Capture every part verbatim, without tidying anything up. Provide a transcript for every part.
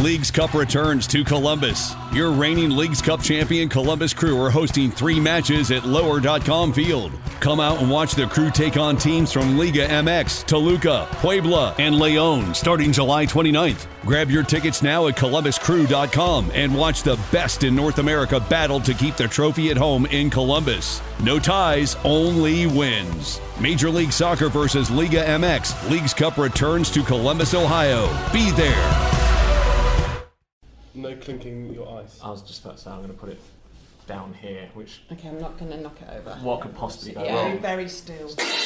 Leagues Cup returns to Columbus. Your reigning Leagues Cup champion Columbus Crew are hosting three matches at lower dot com Field. Come out and watch the Crew take on teams from Liga M X, Toluca, Puebla, and León starting July twenty-ninth. Grab your tickets now at columbus crew dot com and watch the best in North America battle to keep the trophy at home in Columbus. No ties, only wins. Major League Soccer versus Liga M X. Leagues Cup returns to Columbus, Ohio. Be there. No clinking your ice. I was just about to say I'm going to put it down here, which... Okay, I'm not going to knock it over. What could possibly go Yeah. wrong? Very, very still.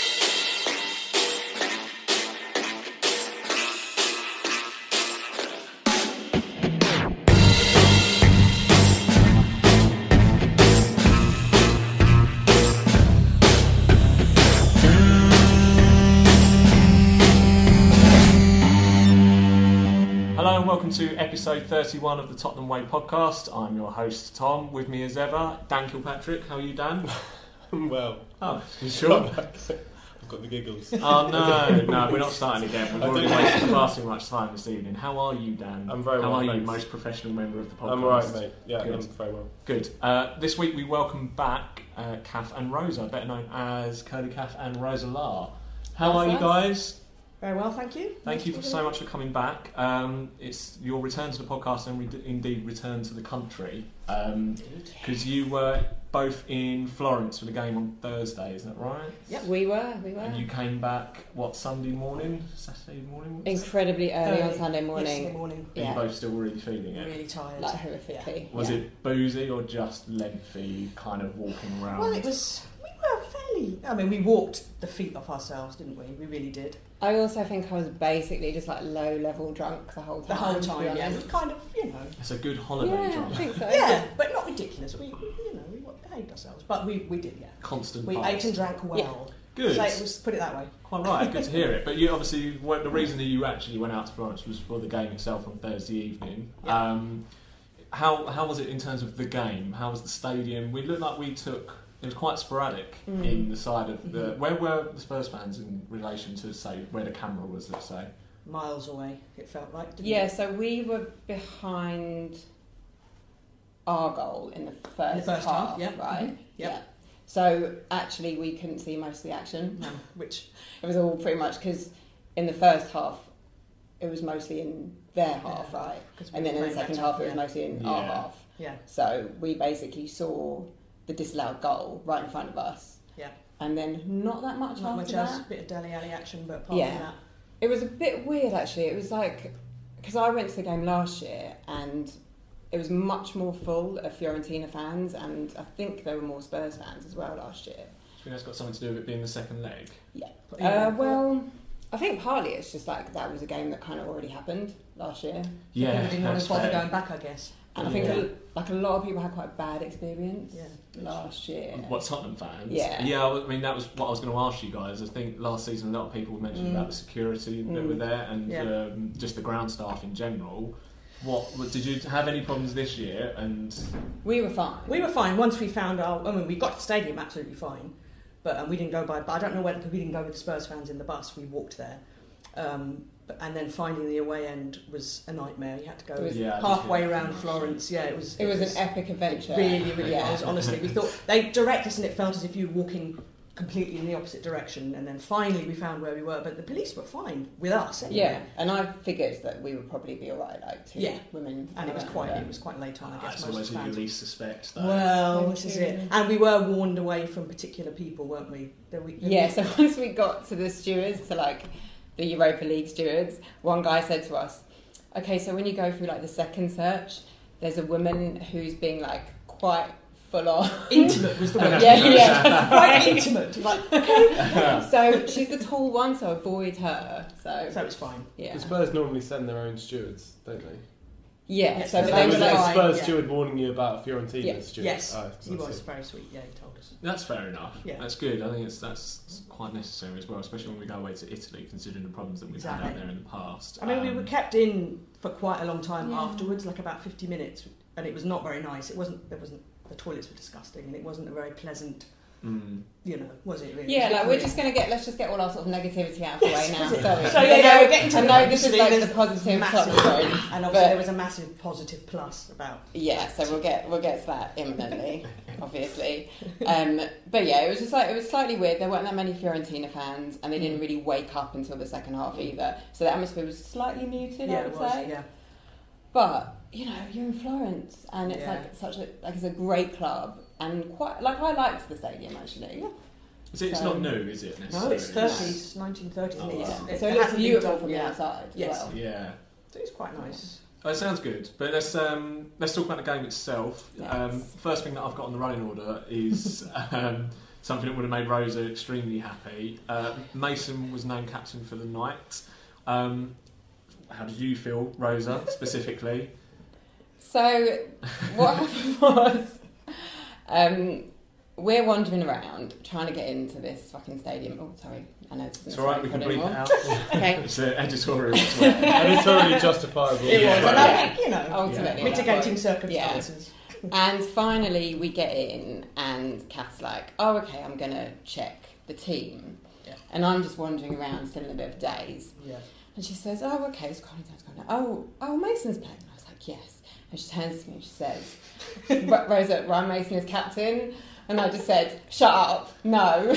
Hello and welcome to episode thirty-one of the Tottenham Way podcast. I'm your host Tom. With me as ever, Dan Kilpatrick. How are you, Dan? I'm well. Oh, you sure? I've got the giggles. Oh no, no, we're not starting again. We've I already don't- wasted far too much time this evening. How are you, Dan? I'm very How well, are you, thanks. most professional member of the podcast? I'm alright, mate. Yeah, Good. I'm very well. Good. Uh, this week we welcome back uh, Kath and Rosa, better known as Curly Kath and Rosa La. How That's are you nice. guys? Very well, thank you. Thank you for so much for coming back. Um, it's your return to the podcast and re- indeed return to the country, because you were both in Florence for the game on Thursday, isn't that right? Yep. We were, we were. And you came back, what, Sunday morning? Saturday morning? Incredibly early on Early. Sunday morning. Yesterday morning. Are you Yeah, both still really feeling it? Really tired. like horrifically. Was yeah. it boozy or just lengthy, kind of walking around? Well, it was. We were fairly. I mean, we walked the feet off ourselves, didn't we? We really did. I also think I was basically just like low level drunk the whole time. The whole to be time, yeah. It honest. was kind of, you know. It's a good holiday Yeah, I drunk. think so. Yeah, but not ridiculous. We, we you know, we behaved ourselves, but we, we did, yeah. Constant We past. ate and drank well. Good. So it was, put it that way. Quite right, good to hear it. But you obviously, well, the reason that you actually went out to Florence was for the game itself on Thursday evening. Yeah. Um, how how was it in terms of the game? How was the stadium? We looked like we took. It was quite sporadic Mm. in the side of the. Mhm. Where were the Spurs fans in relation to say where the camera was? Let's say. Miles away, it felt like, didn't Yeah, it? so we were behind our goal in the first, In the first half, yeah. right? Mhm. Yep. Yeah. So actually, we couldn't see most of the action. No, which, It was all pretty much because in the first half, it was mostly in their half, Yeah. right? 'cause we And then were in the playing second better, half, it was yeah. mostly in our Yeah. half. Yeah, So we basically saw the disallowed goal right in front of us. Yeah. And then not that much not after much that. else, bit of Dele Alli action, but apart Yeah. from that, It was a bit weird actually. It was like, because I went to the game last year and it was much more full of Fiorentina fans, and I think there were more Spurs fans as well last year. Do you think that's got something to do with it being the second leg? But, Uh, yeah. well, I think partly it's just like that was a game that kind of already happened last year. Yeah, people didn't want that's to bother fair. going back, I guess. And I think Yeah. a, like a lot of people had quite a bad experience Yeah. last year. What, Tottenham fans? Yeah. Yeah, I mean, that was what I was going to ask you guys. I think last season a lot of people were mentioning Mm. about the security that Mm. were there and Yeah. um, just the ground staff in general. What, what did you have any problems this year? And We were fine. We were fine once we found our. I mean, we got to the stadium absolutely fine, but um, we didn't go by. But I don't know whether because we didn't go with the Spurs fans in the bus. We walked there, um, but, and then finding the away end was a nightmare. You had to go It was Yeah, I did halfway hear around that. Florence. Yeah, it was. It was an epic adventure. It really, really Yeah. was. Honestly, we thought they direct us, and it felt as if you were walking completely in the opposite direction. And then finally, we found where we were. But the police were fine with us. Anyway. Yeah, and I figured that we would probably be alright, like two Yeah. women. And it was around quite. there. It was quite late on. I guess that's most always of the who you fans. least suspect. Though. Well, Thank this is you. it. And we were warned away from particular people, weren't we? There we, there Yeah, we- so once we got to the stewards, to like the Europa League stewards, one guy said to us, okay, so when you go through like the second search, there's a woman who's being like quite full on. intimate was the word. Yeah, yeah. Quite intimate. Like, okay. So she's the tall one, so avoid her. So, So it's fine. yeah. The Spurs normally send their own stewards, don't they? Yeah, Yes, so so but they they was were there like, a fine, Spurs yeah. steward warning you about a Fiorentina Yeah. steward? Yes, Oh, he I was see. very sweet. Yeah, he told us. That's fair enough. Yeah. That's good. I think it's that's quite necessary as well, especially when we go away to Italy, considering the problems that we've had Exactly. out there in the past. I mean, we Um, were kept in for quite a long time Yeah. afterwards, like about fifty minutes, and it was not very nice. It wasn't. There wasn't. The toilets were disgusting, and it wasn't a very pleasant Mm. You know, was it really? Yeah, Was it like we're really? just gonna get let's just get all our sort of negativity out of the way now. So, Sorry. yeah, yeah, we're getting to I the- know this is obviously like the there's positive massive- Tottenham zone, And obviously but there was a massive positive plus about. yeah, so we'll get we'll get to that imminently, obviously. Um, but yeah, it was just like it was slightly weird. There weren't that many Fiorentina fans, and they didn't really wake up until the second half either. So the atmosphere was slightly muted, Yeah, I would it was. say. Yeah. But you know, you're in Florence, and it's Yeah. like such a like it's a great club, and quite like I liked the stadium actually. Yeah. So it's So- not new, is it? No, it's necessarily? thirties, nineteen thirties. Oh, and it's, wow. it, So it it looks hasn't been beautiful done from the yet. outside Yes. as well. Yeah. So it's quite nice. Oh, it sounds good, but let's um, let's talk about the game itself. Yes. Um, first thing that I've got on the running order is um, something that would have made Rosa extremely happy. Uh, Mason was named captain for the night. Um, how did you feel, Rosa, specifically? So what happened was, um, we're wandering around trying to get into this fucking stadium. Oh, sorry, I know this isn't It's all right, we can bleep anymore. it out. Okay, It's uh, editorial as well. Editorially justifiable. It It was, was, and yeah. I think, you know, ultimately, Yeah. that mitigating was- circumstances. And finally, we get in, and Kath's like, "Oh, okay, I'm gonna check the team," Yeah. and I'm just wandering around, still in a bit of daze. Yeah. And she says, "Oh, okay, it's calling down, it's calling down. Oh, oh, Mason's playing." And I was like, "Yes." And she turns to me and she says, "Ro- "Rosa, Ryan Mason is captain." And I just said, "Shut up, no."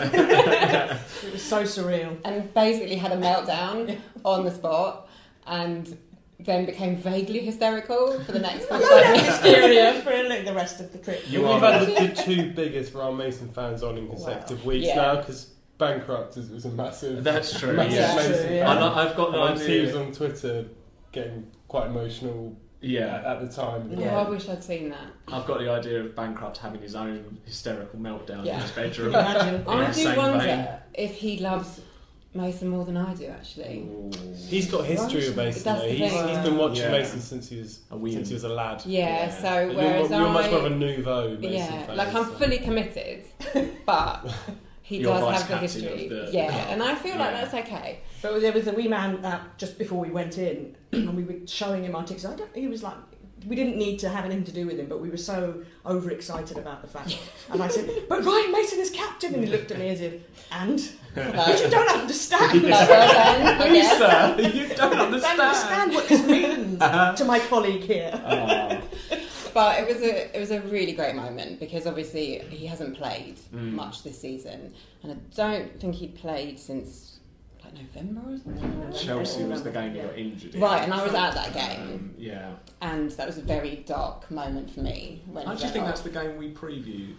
It was so surreal. And basically had a meltdown on the spot, and then became vaguely hysterical for the next I forty-five love that minutes. hysteria for like, the rest of the trip. You We've are had the, the two biggest Ryan Mason fans on in consecutive weeks Yeah. now because Bankrupt is, was a massive. That's true. massive Yeah. That's Mason true, fan. yeah. And I- I've got no And he was idea. on Twitter getting quite emotional Yeah. at, at the time. Oh, Yeah. I wish I'd seen that. I've got the idea of Bankrupt having his own hysterical meltdown Yeah. in his bedroom. Imagine. I the do same wonder vein. if he loves Mason more than I do, actually. He's got a history with That's Mason. the Though. He's, thing. he's been watching Yeah. Mason since he was A wee. since he was a lad. Yeah, Yeah. so You're, whereas you're much I, more of a nouveau Mason yeah, fan. like I'm so- fully committed, but he You're does vice have the captain history. of the- yeah, and I feel like Yeah. that's okay. But there was a wee man that just before we went in, and we were showing him our tickets. I don't, he was like, we didn't need to have anything to do with him, but we were so overexcited about the fact. And I said, "But Ryan Mason is captain," and he looked at me as if, "And No, but you don't understand. no, well done, I guess. Sir, you don't I don't understand. understand what this means to my colleague here." Oh. But it was a it was a really great moment because obviously he hasn't played Mm. much this season, and I don't think he'd played since like November or something. Chelsea was the game he got injured in. Right, and I was at that game, Um, yeah. and that was a very dark moment for me. When I he actually went think off. that's the game we previewed.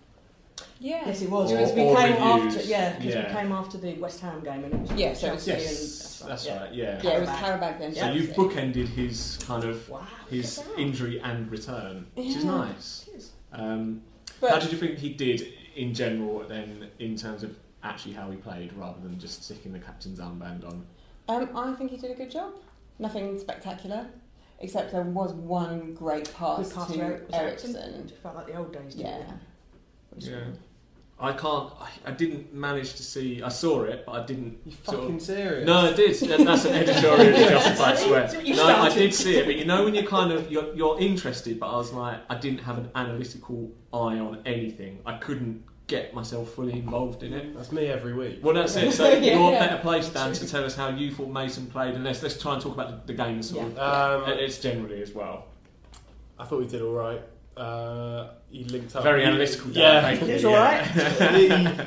Yeah. Yes, it was. Or- Because we or came reviews. after, yeah, because Yeah. we came after the West Ham game, and it was Yeah, so it was- Chelsea Yes, and that's yeah. right. Yeah. Yeah, it was Carabao. Carabao then So Chelsea. you've bookended his kind of Wow, his look at that. injury and return, which is Yeah. nice. It is. Um, But- how did you think he did in general, then, in terms of actually how he played, rather than just sticking the captain's armband on? Um, I think he did a good job. Nothing spectacular, except there was one great pass Good pass to to Eric- was Ericsson. Ericsson. It felt like the old days. didn't Yeah. it? Which- Yeah. I can't. I, I didn't manage to see. I saw it, but I didn't. You sort of- fucking serious? No, I did. That's an editorial justified swear. So you No, I started. did see it, but you know when you're kind of you're, you're interested, but I was like, I didn't have an analytical eye on anything. I couldn't get myself fully involved in it. That's me every week. Well, that's it. So Yeah. you're better placed, Dan, to tell us how you thought Mason played, and let's let's try and talk about the, the game sort of. Um, and It's generally as well. I thought we did all right. Uh, he linked up. Very he- analytical. Dan, Yeah, thank you. It's all right. the,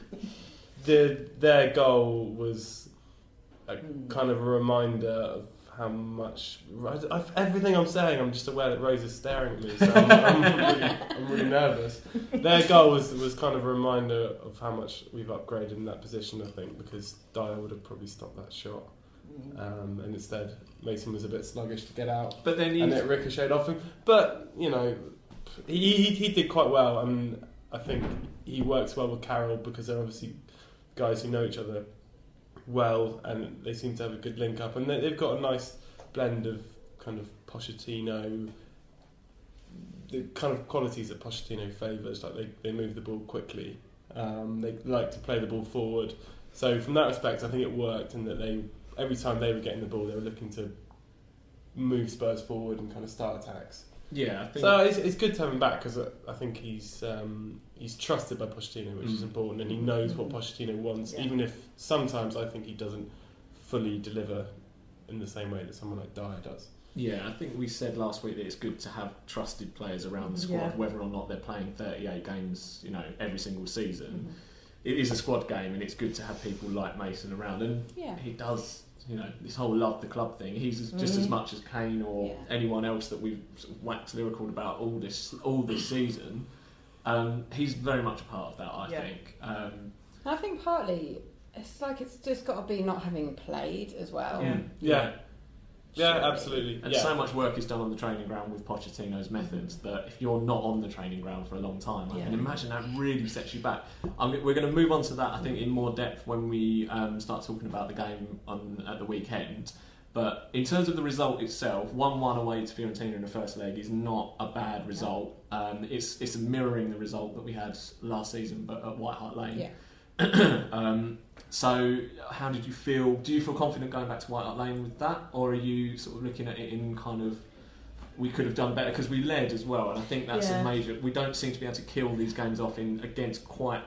the their goal was a Mm. kind of a reminder of how much I, I've, everything I'm saying. I'm just aware that Rose is staring at me, so I'm, I'm, really, I'm really nervous. Their goal was was kind of a reminder of how much we've upgraded in that position. I think because Dyer would have probably stopped that shot, Mm. um, and instead Mason was a bit sluggish to get out. But then And you. it ricocheted off him. But, you know, he, he, he did quite well. And I think he works well with Carroll because they're obviously guys who know each other well and they seem to have a good link up. And they, they've got a nice blend of kind of Pochettino, the kind of qualities that Pochettino favours. Like they, they move the ball quickly. Um, they like to play the ball forward. So from that respect, I think it worked in that they every time they were getting the ball, they were looking to move Spurs forward and kind of start attacks. Yeah, I think So it's, it's good to have him back because I think he's um, he's trusted by Pochettino, which Mm. is important, and he knows what Pochettino wants, Yeah. even if sometimes I think he doesn't fully deliver in the same way that someone like Dyer does. Yeah, I think we said last week that it's good to have trusted players around the squad, Yeah. whether or not they're playing thirty-eight games, you know, every single season. Mm-hmm. It is a squad game, and it's good to have people like Mason around. And Yeah. he does, you know, this whole love the club thing. He's as- just as Mhm. much as Kane or Yeah. anyone else that we've sort of waxed lyrical about all this all this season. Um, he's very much a part of that, I Yeah. think. Um, I think partly it's like it's just got to be not having played as well. Yeah. Yeah, yeah, Surely. absolutely. And yeah. so much work is done on the training ground with Pochettino's methods that if you're not on the training ground for a long time, I Yeah. can imagine that really sets you back. I'm, we're going to move on to that, I think, in more depth when we um, start talking about the game on at the weekend. But in terms of the result itself, one one away to Fiorentina in the first leg is not a bad result. Um, it's it's mirroring the result that we had last season, but at White Hart Lane. Yeah. um, so, how did you feel? Do you feel confident going back to White Hart Lane with that, or are you sort of looking at it in kind of we could have done better because we led as well? And I think that's Yeah. a major. We don't seem to be able to kill these games off in against quite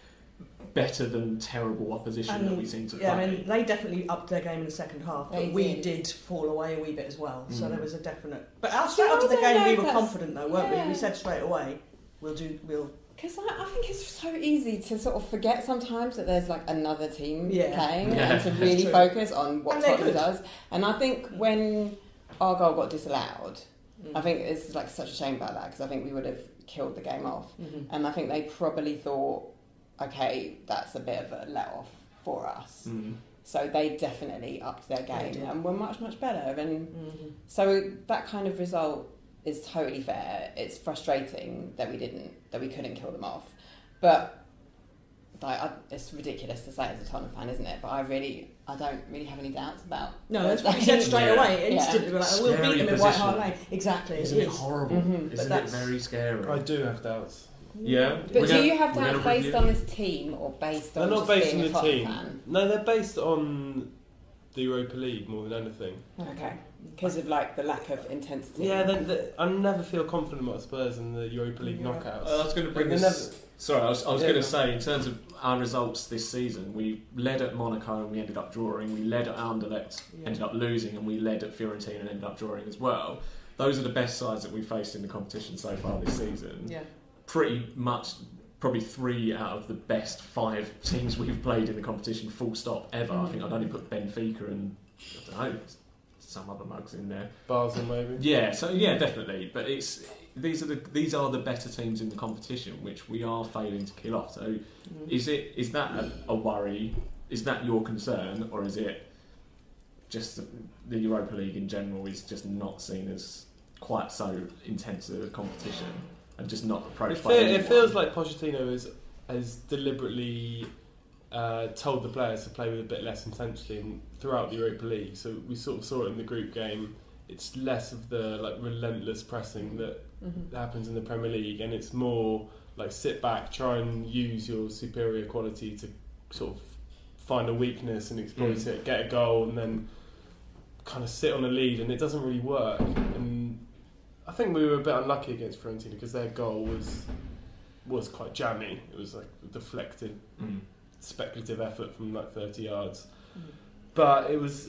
better than terrible opposition And, that we seem to yeah, play. I mean, they definitely upped their game in the second half, but They we did. did fall away a wee bit as well. So Mm. there was a definite. But after, Yeah, I after the don't game, know we if were that's- confident though, weren't we? yeah. We said straight away, we'll do, we'll. Because I, I think it's so easy to sort of forget sometimes that there's like another team Yeah. playing Yeah, and to that's really true. focus on what And they're Tottenham good. does. And I think when our goal got disallowed, Mm. I think it's like such a shame about that because I think we would have killed the game off. Mhm. And I think they probably thought, okay, that's a bit of a let off for us. Mm. So they definitely upped their They game did. and were much, much better. And Mhm. so that kind of result is totally fair. It's frustrating that we didn't, that we couldn't kill them off. But like, I, it's ridiculous to say as a Tottenham fan, isn't it? But I really, I don't really have any doubts about. No, that's what we said straight Yeah. away. Yeah. Instantly, we're like, oh, we'll Scary beat them in White position. Hart Lane. Exactly, Isn't it is. horrible? Mhm. But Isn't it that's- very scary? I do have doubts. Yeah. But We're do gonna- you have we're doubts gonna based review- on this team or based They're on not just based on being a the Tottenham team. fan? No, they're based on the Europa League more than anything. Okay, because of like the lack of intensity. Yeah, they, they, I never feel confident about Spurs in the Europa League Yeah. knockouts. Uh, I was going to bring Like, this. they Sorry, I was, I was Yeah, going no. to say in terms of our results this season, we led at Monaco and we ended up drawing. We led at Anderlecht, Yeah. ended up losing, and we led at Fiorentina and ended up drawing as well. Those are the best sides that we've faced in the competition so far this season. Yeah. Pretty much, probably three out of the best five teams we've played in the competition, full stop, ever. I think I'd only put Benfica and I don't know some other mugs in there. Basel maybe. Yeah, so yeah, definitely. But it's these are the these are the better teams in the competition, which we are failing to kill off. So, Mm. is it is that a, a worry? Is that your concern, or is it just the, the Europa League in general is just not seen as quite so intense a competition and just not It, approached fe- by it anyone? feels like Pochettino has has deliberately uh, told the players to play with a bit less intensity in, throughout the Europa League. So we sort of saw it in the group game. It's less of the like relentless pressing that Mhm. happens in the Premier League, and it's more like sit back, try and use your superior quality to sort of find a weakness and exploit Mm. it, get a goal, and then kind of sit on a lead, and it doesn't really work. And I think we were a bit unlucky against Fiorentina because their goal was was quite jammy. It was like a deflected, Mm. speculative effort from like thirty yards, Mm. but it was.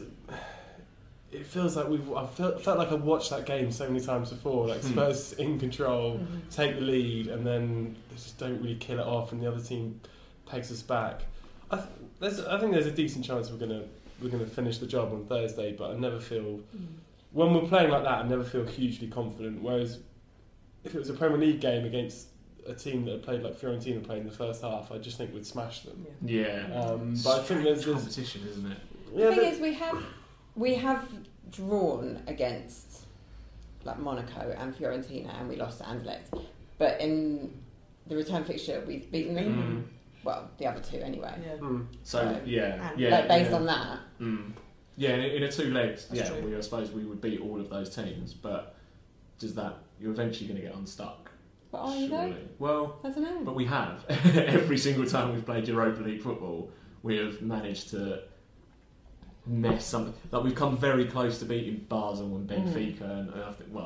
It feels like we've. I felt, felt like I've watched that game so many times before. Like Hmm. Spurs in control, Mhm. take the lead, and then they just don't really kill it off, and the other team pegs us back. I, th- there's, I think there's a decent chance we're gonna we're gonna finish the job on Thursday, but I never feel Mm. when we're playing like that. I never feel hugely confident. Whereas if it was a Premier League game against a team that had played like Fiorentina played in the first half, I just think we'd smash them. Yeah. Yeah. Um, but I think there's, Strange there's competition, isn't it? yeah, the thing there- is, we have we have drawn against like Monaco and Fiorentina, and we lost to Anderlecht. But in the return fixture, we've beaten them. Mm. Well, the other two anyway. Yeah. mm. So So- yeah, And yeah. like based yeah. on that, Mm. Yeah, in a, in a two legs, That's yeah, true. we, I suppose we would beat all of those teams, but does that you're eventually going to get unstuck? but are you though? surely. Well, I don't know. but we have every single time we've played Europa League football, we have managed to mess something. Like we've come very close to beating Basel and Benfica, and, and I think well,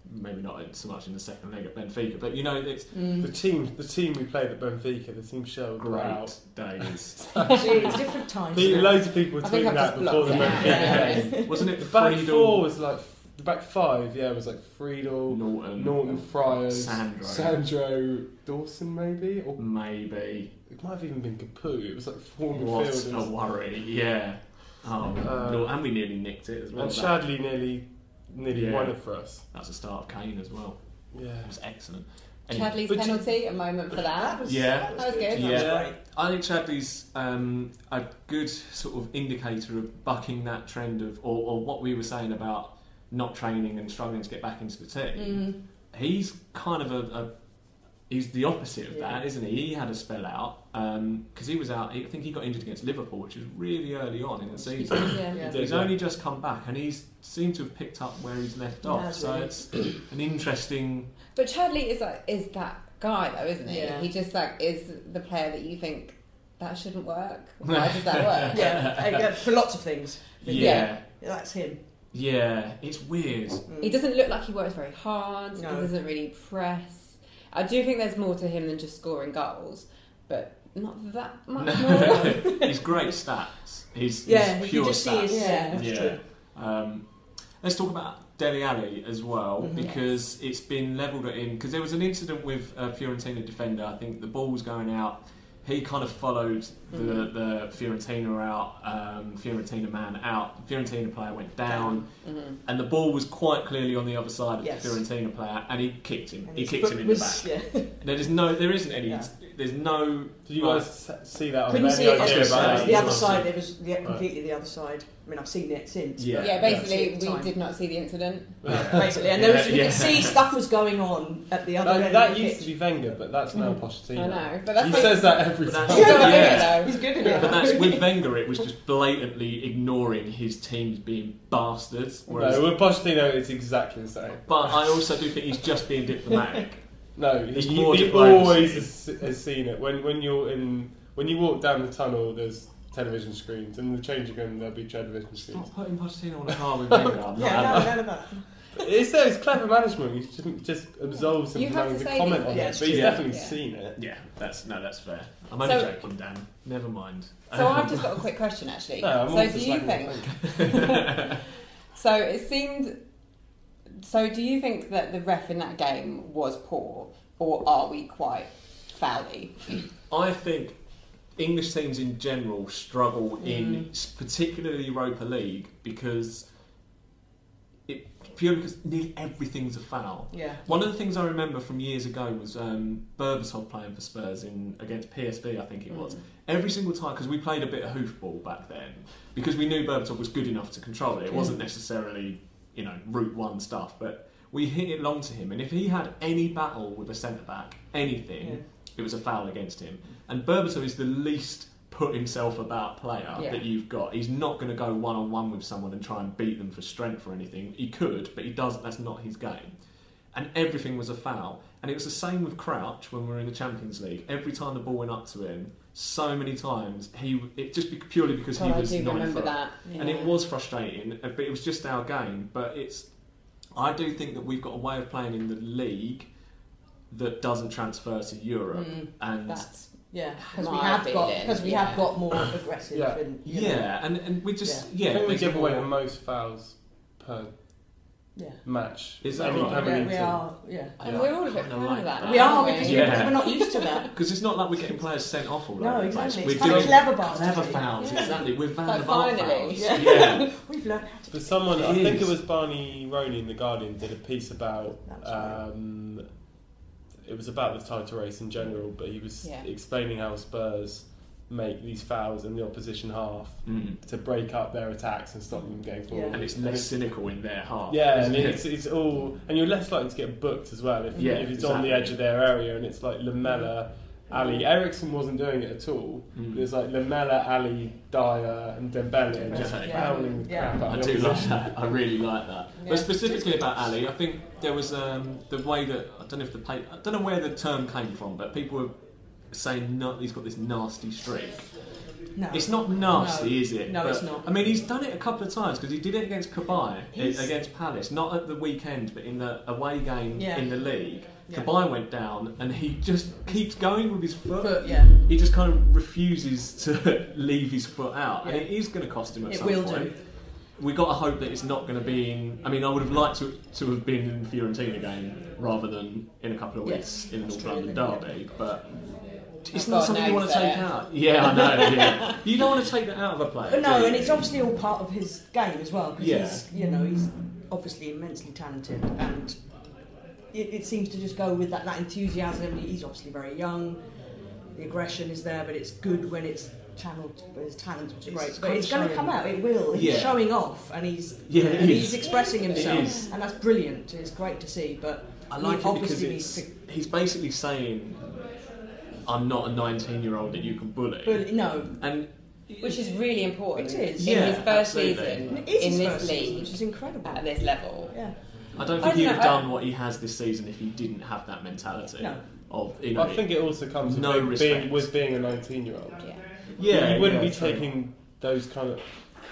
maybe not so much in the second leg at Benfica, but you know, it's Mm. The team, the team we played at Benfica, the team showed great out. days. See, it's different times. Pe- now. Loads of people were I think tweeting I've that just before the blocked Benfica it. game. Wasn't it The back Friedel, four was like the back five. Yeah, it was like Friedel, Norton, Norton, Friars, Sandro. Sandro, Dawson, maybe, or maybe? it might have even been Capu. It was like four What a midfielders. worry! Yeah. Oh, Uh, no, and we nearly nicked it as well. And That- Shadley nearly, nearly Yeah. won it for us. That's the start of Kane as well. Yeah. It was excellent. Anyway, Chadley's But you- penalty, a moment for That that. was, Yeah. That was good. Yeah. That was great. I think Chadley's um, a good sort of indicator of bucking that trend of, or, or what we were saying about not training and struggling to get back into the team. Mm. He's kind of a, a he's the opposite of Yeah. that, isn't he? He had a spell out because he was out. I think he got injured against Liverpool, which was really early on in the season. Yeah. Yeah. He's only just come back, and he's seemed to have picked up where he's left He off. has, So really. it's an interesting. But Chadley is like is that guy though, isn't he? Yeah. He just like is the player that you think that shouldn't work. Why does that work? Yeah, uh, yeah, for lots of things. Yeah, Yeah. yeah, Yeah, that's him. it's weird. Mm. He doesn't look like he works very hard. No. He doesn't really press. I do think there's more to him than just scoring goals, but not that much more. No, he's great stats. He's, Yeah, he's you pure just see stats. his Yeah. that's Yeah. true. Um, let's talk about Dele Alli as well, Mhm. because it's been levelled at him. Because there was an incident with a Fiorentina defender. I think the ball was going out. He kind of followed the, Mhm. the Fiorentina out, um, Fiorentina man out. The Fiorentina player went down, Mhm. and the ball was quite clearly on the other side of Yes. the Fiorentina player, and he kicked him. And he his kicked foot him in was- the back. Yeah. There is no, there isn't any. Yeah. There's no. Did you Right. guys s- see that? Or Couldn't have see any it. idea I was about gonna that? say, The other Yeah. side, it was yeah, completely the other side. I mean, I've seen it since. Yeah. but- Yeah, See basically, at the we time. did not see the incident. Yeah, basically, and there was, Yeah, you yeah. could see stuff was going on at the other That, end that of the used pitch. to be Wenger, but that's now Pochettino. I know, but that's He like, says that every But time. that's- He's got a Yeah. finger, though. He's good at it. But that's with Wenger. It was just blatantly ignoring his teams being bastards. Whereas, No, with Pochettino, it's exactly the same. but I also do think he's just being diplomatic. No, There's he, more he diplomacy. always has, has seen it. When when you're in, when you walk down the tunnel, there's television screens, and in the changing room there'll be television screens. Stop putting Pochettino on a par with Wenger. I'm not Yeah, having no, no, no, no. It's, it's clever management. You just, just absolves him You from have having to to say comment these on things. it. But he's Yeah. definitely Yeah. seen it. Yeah, that's no, that's fair. I'm only So- joking, Dan. Never mind. So I've just got a quick question, actually. No, I'm so also do you slagging think? off. So it seemed. So do you think that the ref in that game was poor, or are we quite foully? I think English teams in general struggle in Mm. particularly Europa League because it purely because nearly everything's a foul. Yeah. One of the things I remember from years ago was um, Berbatov playing for Spurs in against P S V, I think it was. Mm. Every single time, because we played a bit of hoofball back then, because we knew Berbatov was good enough to control it. It wasn't necessarily, you know, route one stuff, but we hit it long to him. And if he had any battle with a centre back, anything, Yeah. it was a foul against him. And Berbatov is the least put himself about player Yeah. that you've got. He's not going to go one on one with someone and try and beat them for strength or anything. He could, but he doesn't. That's not his game. And everything was a foul. And it was the same with Crouch when we were in the Champions League. Every time the ball went up to him, so many times he it just be, purely because God, he I was do not in remember front. that. And it Yeah. was frustrating, but it was just our game. But it's, I do think that we've got a way of playing in the league that doesn't transfer to Europe, Mm. and That's Yeah, because we My have got feeling, because we yeah. have got more aggressive. Yeah. And, you know, yeah, and and we just yeah, I think we there's give away more- the most fouls per yeah. match. Is that Any right? Premier Yeah, League we team. are. Yeah, I And we're all a bit kinda proud like of that. that. we are aren't because Yeah. we're, we're not used to that. Because it's not like we're getting players sent off all No, over the place. exactly. We're It's kind of doing clever bastard. clever fouls, Yeah. exactly. We're Van Like der Vaart finally. fouls. Yeah. Yeah. We've learned how to. But someone, It I think it is. was Barney Roney in The Guardian, did a piece about. That's right. Um, it was about the title race in general, but he was Yeah. explaining how Spurs make these fouls in the opposition half Mm. to break up their attacks and stop them getting forward. Yeah. And it's less cynical in their half. Yeah, isn't and it? it's, it's all, and you're less likely to get booked as well if, Yeah, if it's on the exactly. edge of their area and it's like Lamella, Ali. Ericsson wasn't doing it at all. Mm. But it's like Lamella, Ali, Dyer, and Dembele, and just Yeah. fouling the Yeah. crap out I of the do like opposition. that. I really like that. Yeah. But specifically about Ali, I think there was um, the way that I don't know if the pa- I don't know where the term came from, but people were saying no, he's got this nasty streak. No. It's not nasty, No. is it? No, But, it's not. I mean, he's done it a couple of times because he did it against Kabay, He's- against Palace, not at the weekend, but in the away game Yeah. in the league. Yeah. Kabay went down, and he just keeps going with his foot. But yeah, He just kind of refuses to leave his foot out, and Yeah. it is going to cost him at it some will point. do. We got to hope that it's not going to be in. I mean, I would have liked to to have been in the Fiorentina game rather than in a couple of weeks Yes, in the North Australia, London derby, but. It's Oh, not God, something no, you want to say take it. out. Yeah, I know. Yeah, you don't want to take that out of a player. But no, do and you? it's obviously all part of his game as well. 'Cause Yeah. he's, you know, he's obviously immensely talented, and it, it seems to just go with that, that enthusiasm. He's obviously very young. The aggression is there, but it's good when it's channeled for his talents, which is It's great. kind But of it's going to showing- come out. It will. He's Yeah. showing off, and he's Yeah, it and is. he's expressing himself, is. and that's brilliant. It's great to see. But I he like it because obviously it's, needs to. he's basically saying, "I'm not a nineteen-year-old that you can bully," But no, and Which is really important. It is. In Yeah, his first absolutely. season it is in his this first season, league which is incredible. at this level. Yeah. I don't I think he'd don't have know, I- done what he has this season if he didn't have that mentality No. of you know. I think it also comes with No being, respect. being with being a nineteen-year-old. Yeah. yeah, you wouldn't yeah, be true. taking those kind of.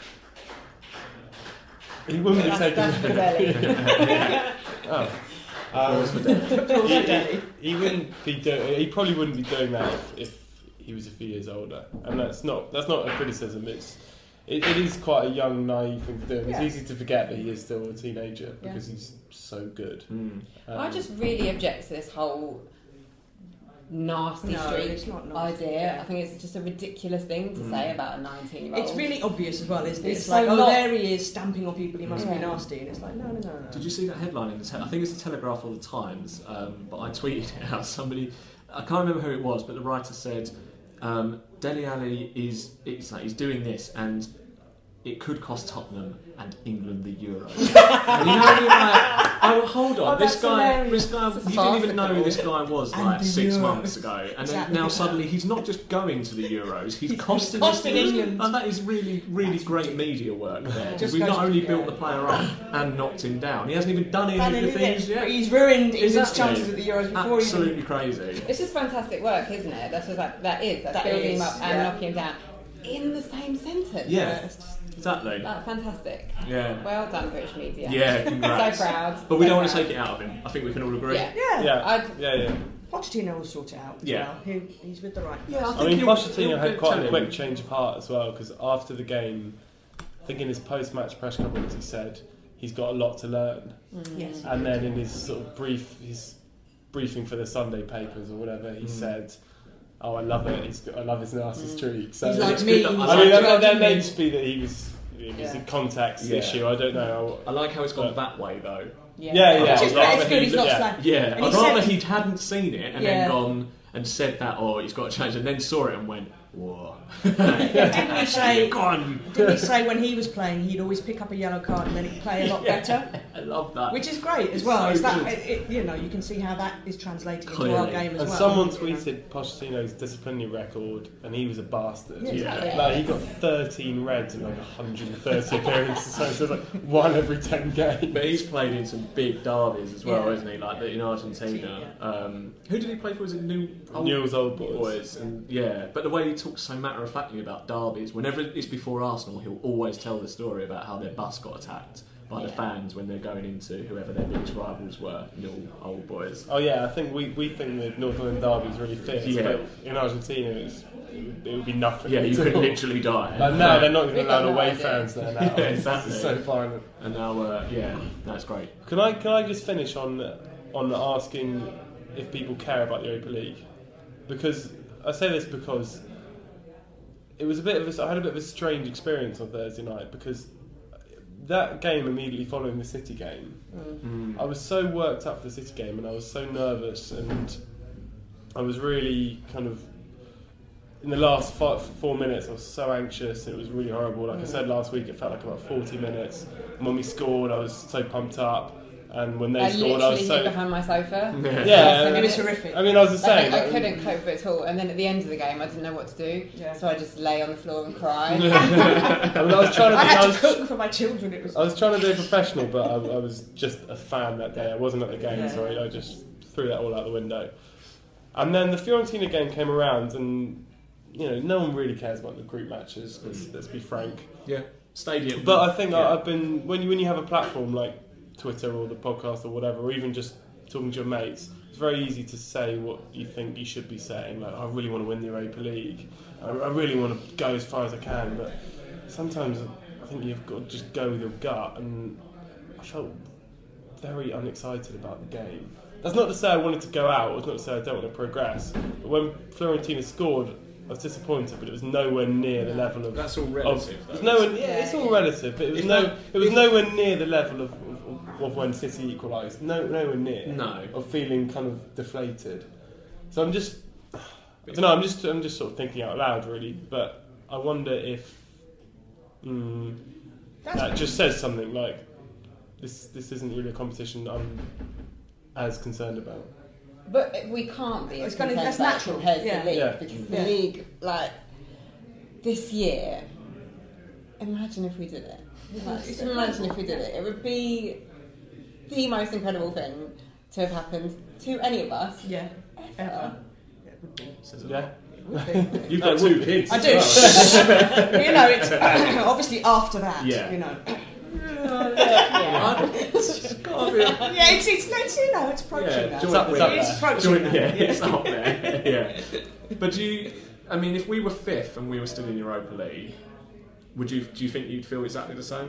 He wouldn't be That's, taking. that's the belly. Oh. Pause for Um, Dave. he, he, he wouldn't be doing. He probably wouldn't be doing that if, if he was a few years older, and that's not that's not a criticism. It's it, it is quite a young, naive thing to do. And Yeah. It's easy to forget that he is still a teenager Yeah. because he's so good. Mm. Um, I just really object to this whole nasty No, streak it's not nasty, idea. yeah. I think it's just a ridiculous thing to Mm. say about a nineteen-year-old. It's really obvious as well, isn't it? It's It's, so like, oh, not- there he is, stamping on people, he must be Yeah. nasty. And it's like, no, no, no, no. Did you see that headline in the? Te- I think it's the Telegraph or the Times, um, but I tweeted it out. Somebody, I can't remember who it was, but the writer said, um, "Dele Alli is it's like he's doing this, and it could cost Tottenham and England the Euro." And you know, you're like, oh, hold on, Oh, this that's guy, hilarious. this guy, It's you didn't even know who farcical. this guy was And like the six Euros. months ago, and then Exactly. now suddenly he's not just going to the Euros, he's, He's costing, costing us- England. and that is really, really That's great ridiculous. media work there. Just We've goes not to- only yeah. built the player up and knocked him down, he hasn't even done any And of the then things he- yet. He's ruined England's Exactly. chances at the Euros before Absolutely crazy. It's just fantastic work, isn't it? That's just like that is that's That building is, him up and yeah. knocking him down in the same sentence. Yeah. It's just- Exactly. That's fantastic. Yeah. Well done, British media. Yeah, congrats. So proud. But we so don't want to proud. take it out of him. I think we can all agree. Yeah. Yeah. yeah, I'd- yeah, yeah. Pochettino will sort it out as Yeah. well. He, he's with the right Yeah, I person. I mean, he'll- Pochettino he'll had get quite a telling. quick change of heart as well because after the game, I think in his post-match press conference he said he's got a lot to learn, Yes. and then in his sort of brief, his briefing for the Sunday papers or whatever, he Mm. said, "Oh, I love it. He's got, I love his nasty Mm. streak." So He's like it's me. good that- he's I I like mean, that, George that may me. just be that he was it was Yeah. a context Yeah. issue. I don't know. I like how it's gone But- that way though. Yeah. Yeah, yeah. Which is I'd great. rather It's good. he- He's not yeah. slack. Yeah, And I'd he rather said- he hadn't seen it and Yeah. then gone and said that, or he's got to change, and then saw it and went, whoa. Didn't we say? Go on. Didn't we say when he was playing, he'd always pick up a yellow card and then he'd play a lot better, I love that. which is great as It's well. so It's that good. it, it- you know you can see how that is translating into Clearly. our game as And well. someone you know. tweeted Pochettino's disciplinary record, and he was a bastard. Yeah, exactly. Like he got thirteen reds in like one hundred thirty appearances, so it's like one every ten games. But he's played in some big derbies as well, Yeah. isn't he? Like the, in Argentina. Um, who did he play for? Was it New Newell's Old Boys. Boys? And yeah, but the way he talks so matter of factly about derbies, whenever it's before Arsenal, he'll always tell the story about how their bus got attacked by the Yeah. fans when they're going into whoever their biggest rivals were, Newell Old Boys. Oh yeah, I think we, we think the North London derby is really fierce, Yeah. but in Argentina it's, it, would, it would be nothing. Yeah, you at could all. literally die. Like, no, they're not even We've got allowed no away idea. fans there now. Yeah, It's- exactly. It's so violent. And now, uh, yeah, that's great. Can I can I just finish on on asking if people care about the Europa League? Because I say this because it was a bit of a, I had a bit of a strange experience on Thursday night because that game immediately following the City game, Mm. I was so worked up for the City game and I was so nervous and I was really kind of in the last five, four minutes I was so anxious and it was really horrible. Like I said last week, it felt like about forty minutes. And when we scored, I was so pumped up. And when they I scored, literally I was hid so behind my sofa. yeah. It was horrific. I mean, I was just Like, saying. I, I like, couldn't cope with it at all, and then at the end of the game, I didn't know what to do, Yeah. so I just lay on the floor and cried. I mean, I was trying to. I Be, had I to was, cook for my children. It was. I was trying to be professional, but I, I was just a fan that day. I wasn't at the game, Yeah. so I, I just threw that all out the window. And then the Fiorentina game came around, and you know, no one really cares about the group matches. Let's, let's be frank. Yeah, stadium. But I think yeah. I've been when you when you have a platform like Twitter or the podcast or whatever, or even just talking to your mates, it's very easy to say what you think you should be saying. Like, I really want to win the Europa League. I, I really want to go as far as I can. But sometimes I think you've got to just go with your gut. And I felt very unexcited about the game. That's not to say I wanted to go out. It's not to say I don't want to progress. But when Fiorentina scored, I was disappointed, but it was nowhere near the level of. That's all relative. Of, it's nowhere, yeah, it's all relative, but it was If no, that- it was if- nowhere near the level of, of, of when City equalised. No, nowhere near. No. Of feeling kind of deflated. So I'm just, I don't know. I'm just, I'm just sort of thinking out loud, really. But I wonder if mm, that just says something like this. This isn't really a competition I'm as concerned about. But we can't be as It's gonna- concerned that's about natural. compared to Yeah. the league Yeah. because the Yeah. league, like this year, imagine if we did it. Like, just imagine if we did it. It would be the most incredible thing to have happened to any of us. Yeah, Ever. ever. Yeah, it would be. Says a Yeah. lot. It would be. You've got two kids. I as do. well. You know, it's obviously after that. Yeah. You know. Yeah. It's gotta be a- Yeah, it's it's, it's you know it's approaching Yeah, that. joint- up- it's up It's there. approaching Joint- that. yeah, Yeah. it's up there. Yeah. But do you? I mean, if we were fifth and we were still in Europa League, would you? Do you think you'd feel exactly the same?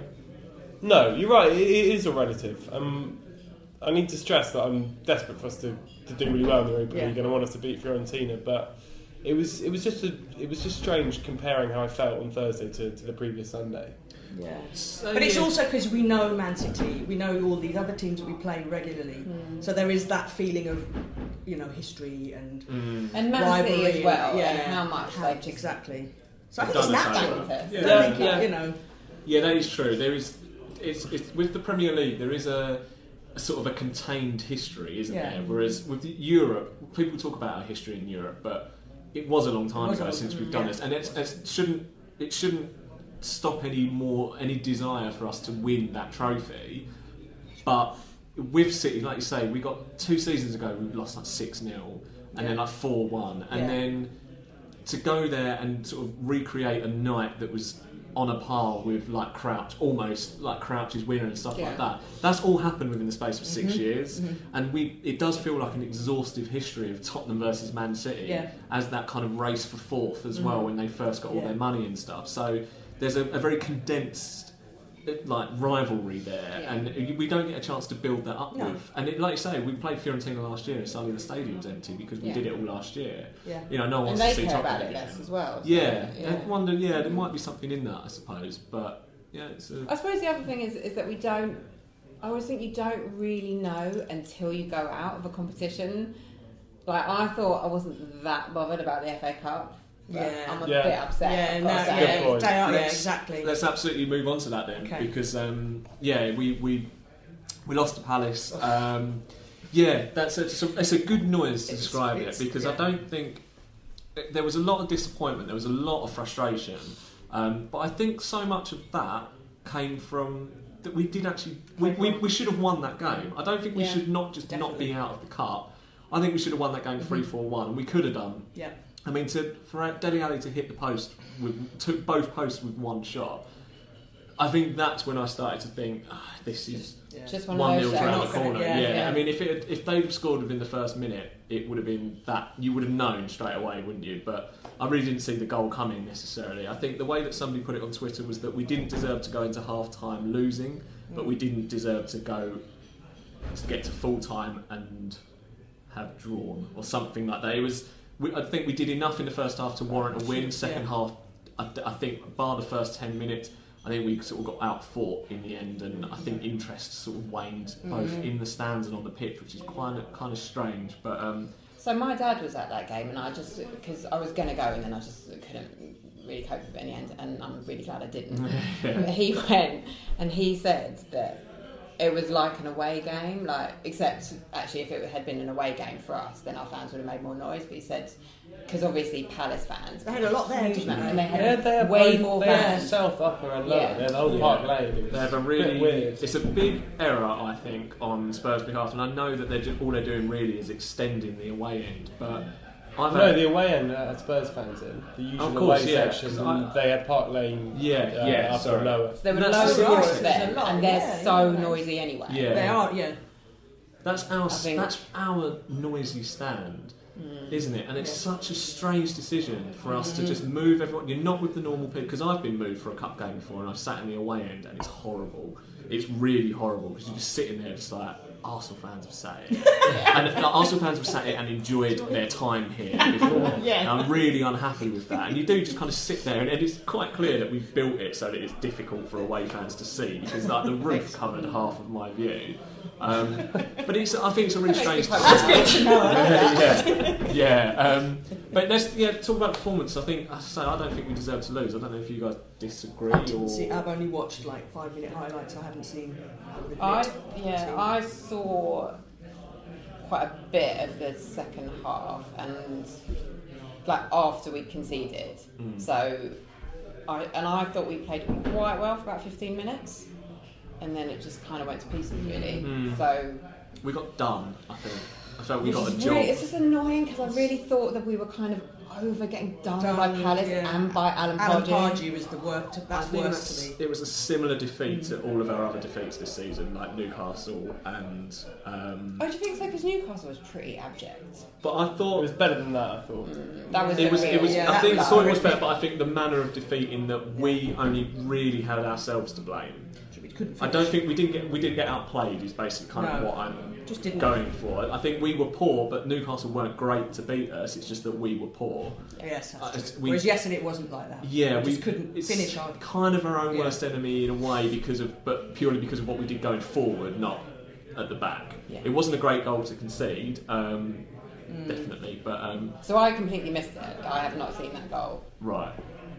No, you're right. It, it is all relative. Um, I need to stress that I'm desperate for us to, to do really well in the Europa Yeah. League, and I want us to beat Fiorentina. But it was it was just a, it was just strange comparing how I felt on Thursday to, to the previous Sunday. Yeah. So, But it's yeah. also because we know Man City, we know all these other teams that we play regularly, Mm. so there is that feeling of, you know, history and Mm. And Man rivalry. City as well. and, and how much how- they just exactly. So I They've think it's done the natural. same. banter. Yeah. I don't think, Yeah. you know. Yeah, that is true. There is, it's, it's with the Premier League. There is a, a sort of a contained history, isn't Yeah. there? Whereas with the Europe, people talk about our history in Europe, but it was a long time It was ago a- since we've done yeah. this, and it's, it shouldn't it shouldn't stop any more any desire for us to win that trophy. But with City, like you say, we got two seasons ago we lost like six nil, and Yeah. then like four one, and Yeah. then to go there and sort of recreate a night that was on a par with like Crouch, almost like Crouch's winner and stuff Yeah. like that. That's all happened within the space of six Mhm. years, Mhm. and we it does feel like an exhaustive history of Tottenham versus Man City Yeah. as that kind of race for fourth as well Mhm. when they first got all Yeah. their money and stuff. So there's a, a very condensed like rivalry there, Yeah. and we don't get a chance to build that up No. with. And it, like you say, we played Fiorentina last year, and suddenly the stadium's empty because we Yeah. did it all last year. Yeah. You know, no one And wants they to see care Tottenham about it again. less as well. so, Yeah, yeah. I wonder. Yeah, there might be something in that, I suppose. But yeah, it's a, I suppose the other thing is is that we don't. I always think you don't really know until you go out of a competition. Like I thought, I wasn't that bothered about the F A Cup. But Yeah. I'm a Yeah. bit upset. Yeah, I've no, got to say. Good yeah, point. they are, yeah, Let's- exactly. let's absolutely move on to that then, Okay. because um, yeah, we, we we lost to Palace. Um, yeah, that's a, it's a it's a good noise to It's- describe it's- it, because yeah. I don't think there was a lot of disappointment, there was a lot of frustration, um, but I think so much of that came from that we did actually we, we, we should have won that game. I don't think we Yeah, should not just not be definitely. out of the cup. I think we should have won that game three four one, and we could have done. Yeah. I mean, to, for Dele Alli to hit the post with took both posts with one shot, I think that's when I started to think, ah, this is Yeah. Just one, one of nil those around days. the corner. Yeah, Yeah, yeah. I mean, if it if they'd have scored within the first minute, it would have been that you would have known straight away, wouldn't you? But I really didn't see the goal coming necessarily. I think the way that somebody put it on Twitter was that we didn't deserve to go into half time losing, but we didn't deserve to go to get to full time and have drawn or something like that. It was. We, I think we did enough in the first half to warrant a win. Second Yeah. half, I, I think, bar the first ten minutes, I think we sort of got outfought in the end, and I think interest sort of waned both Mhm. in the stands and on the pitch, which is kind of kind of strange. But um, So my dad was at that game, and I just because I was going to go, and then I just couldn't really cope with it in the end, and I'm really glad I didn't. But he went, and he said that it was like an away game, like except actually if it had been an away game for us, then our fans would have made more noise. But he said because obviously Palace fans, They had a lot there, huge didn't amount, they? and they had Yeah, they have way both- more they have fans. South upper and lower. Yeah. They have the whole Yeah. Park Lane. It was they have a bit really weird. it's a big error, I think, on Spurs' behalf, and I know that they're just, all they're doing really is extending the away end, but I've No, had, the away end uh, had Spurs fans in the usual Of course, away yeah, section. 'cause And I- they had Park Lane. Yeah, uh, yeah, upper sorry. and lower. There were That's loads the of right. doors there, There's a lot, and they're yeah, so yeah. noisy anyway. Yeah. They are, yeah. That's our think- that's our noisy stand, isn't it? And it's such a strange decision for us to just move everyone. You're not with the normal people, because I've been moved for a cup game before, and I've sat in the away end, and it's horrible. It's really horrible because you're just sitting there, just like Arsenal fans have sat here, and like, Arsenal fans have sat here and enjoyed their time here before. Yeah. And I'm really unhappy with that. And you do just kind of sit there, and it's quite clear that we've built it so that it's difficult for away fans to see, because like the roof covered half of my view. Um, but it's, I think it's a really strange. That's good to know. I like that. yeah, yeah. Um, but let's yeah talk about performance. I think, as I say, I don't think we deserve to lose. I don't know if you guys disagree I didn't or. see, I've only watched like five minute highlights. I haven't seen. the I clip. yeah, Seen- I saw quite a bit of the second half, and like after we conceded. Mm. So, I and I thought we played quite well for about fifteen minutes, and then it just kind of went to pieces really. Mm. So We got done. I think. I felt we Which got a is job. really, it's just annoying because I really thought that we were kind of over getting done, Done, by Palace yeah. and by Alan Alan Pardew. Pardew was the worst. I That's think worse that's- to me. it was a similar defeat to all of our other defeats this season, like Newcastle and. Um, Oh, do you think so? Because Newcastle was pretty abject. but I It thought was better than that, I thought. That was It a was. real, It was. Yeah, I that think. I was thought it was horrific. fair, but I think the manner of defeat in that we only really had ourselves to blame. We couldn't I finish. don't think we didn't get we didn't get outplayed. Is basically kind of No. what I'm Just didn't. going for. I think we were poor, but Newcastle weren't great to beat us. It's just that we were poor. Yes, Uh, that's it's- true. we- Whereas yesterday it wasn't like that. Yeah, we we just couldn't it's finish our. kind of our own Yeah. worst enemy in a way because of, but purely because of what we did going forward, not at the back. Yeah. It wasn't a great goal to concede, um, Mm. definitely, but um, So I completely missed it. I have not seen that goal. right,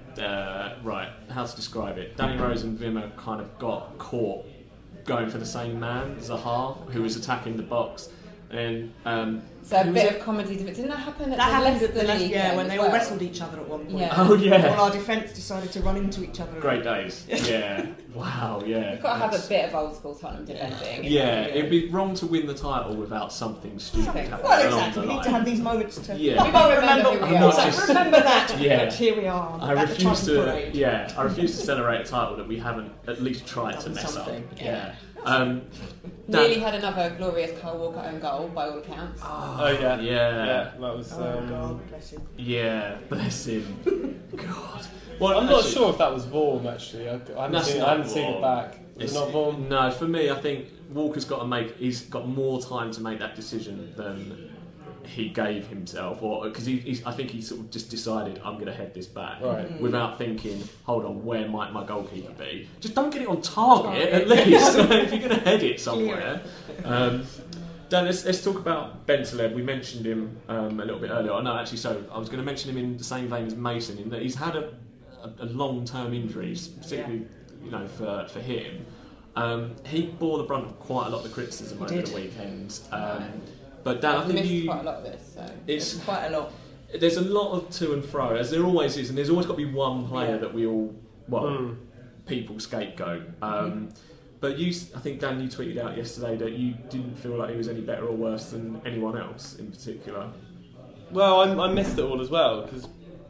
uh, right. How to describe it? Danny Rose and Wimmer kind of got caught going for the same man, Zaha, who was attacking the box, and um, So a who was bit it? of comedy. Didn't that happen at That the happened Leicester at the Leicester, League yeah, game when as they all well? wrestled each other at one point. Yeah. Oh yeah, All our defence decided to run into each other. great days. Yeah, wow, yeah. You've got to have a That's- bit of old school Tottenham defending. Yeah, it'd be wrong to win the title without something stupid Something. happening Well, along exactly. the We need line. to have these moments to. Yeah. We won't remember. Remember who we I'm not So just- remember that. Yeah. But here we are. I at the refuse Tottenham to. parade. Yeah, I refuse to celebrate a title that we haven't at least tried to Done mess something. up. Yeah. Um, Nearly Dan- had another glorious Kyle Walker own goal by all accounts. Oh yeah, yeah. yeah. That was. Oh Um, God, bless him. Yeah, bless him. God. Well, I'm not actually, sure if that was Vorm actually. I, I haven't, That's seen, not I haven't seen Vorm. it back. Was It's it not Vorm? No, for me, I think Walker's got to make. He's got more time to make that decision than he gave himself, or because he, he's, I think he sort of just decided I'm going to head this back Right. without thinking. Hold on, where might my goalkeeper be? Just don't get it on target at least. If you're going to head it somewhere. Um, Dan, let's, let's talk about Bentaleb. We mentioned him um, a little bit earlier. Oh, no, actually, so I was going to mention him in the same vein as Mason, in that he's had a, a, a long-term injury, particularly you know for for him. Um, he bore the brunt of quite a lot of the criticism He over did. the weekend. Um, but Dan, I I've think missed you, quite a lot of this. So. it's Quite a lot. there's a lot of to and fro, as there always is, and there's always got to be one player Yeah. that we all well Mm. people scapegoat. Um, But you, I think Dan, you tweeted out yesterday that you didn't feel like he was any better or worse than anyone else in particular. Well, I, I missed it all as well because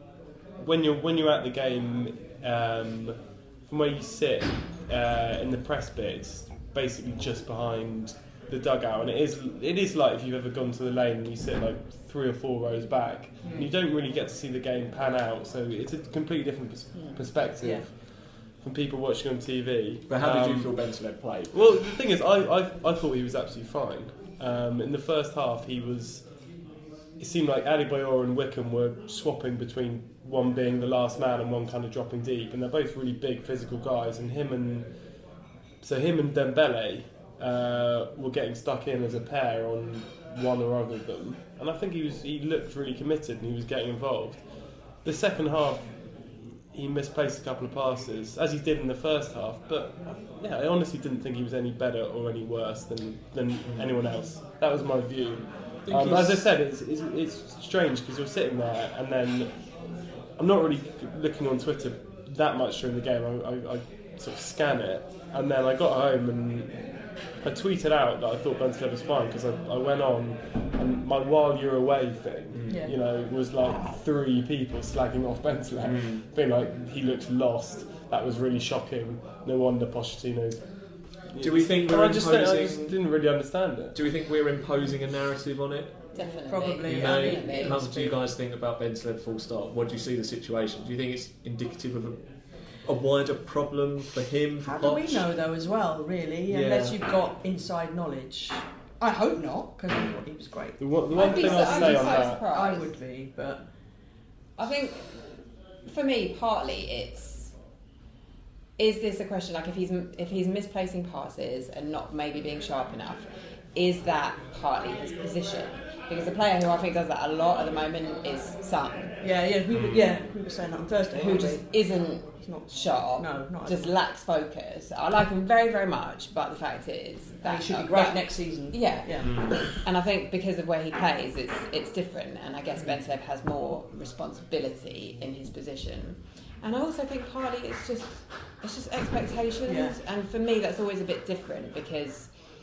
when you're when you're at the game, um, from where you sit uh, in the press bit, it's basically just behind the dugout, and it is it is like if you've ever gone to the lane and you sit like three or four rows back, and you don't really get to see the game pan out. So it's a completely different pers- perspective Yeah. from people watching on T V. But how did Um, you feel Bentaleb played? Well, the thing is, I, I, I thought he was absolutely fine. Um, in the first half, he was. It seemed like Adebayor and Wickham were swapping between one being the last man and one kind of dropping deep, and they're both really big physical guys. And him and so him and Dembele uh, were getting stuck in as a pair on one or other of them, and I think he was he looked really committed and he was getting involved. The second half, he misplaced a couple of passes, as he did in the first half, but yeah, I honestly didn't think he was any better or any worse than, than anyone else. That was my view. think Um, but as I he's- said, it's, it's, it's strange because you're sitting there and then I'm not really looking on Twitter that much during the game. I, I, I sort of scan it, and then I got home and I tweeted out that I thought Bentaleb was fine because I, I went on and my while you're away thing, Yeah. you know, was like three people slagging off Bentaleb, Mm. being like he looks lost. That was really shocking. No wonder Pochettino's. Do we think we're I just, don't- I imposing? just didn't really understand it. Do we think we're imposing a narrative on it? Definitely. Probably, You Yeah, know, I think how do you guys think about Bentaleb full stop? What do you see the situation? Do you think it's indicative of a, a wider problem for him? For How do we Poch? know though, as well? Really, Yeah. unless you've got inside knowledge. I hope not, because I thought he was great. The one, the one I'd be thing so, I'll I'd say be on so that. surprised. I would be, but I think for me, partly it's is this a question like if he's if he's misplacing passes and not maybe being sharp enough, is that partly his position? Because the player who I think does that a lot at the moment is Son, yeah, yeah, we were, yeah, we were saying that on Thursday. who weren't just we? isn't He's not sharp, No, not just lacks focus. I like him very very much, but the fact is that He should be uh, great that- next season. Yeah, Yeah. and I think because of where he plays, it's it's different, and I guess Bentaleb has more responsibility in his position. And I also think partly it's just it's just expectations, Yeah. and for me that's always a bit different because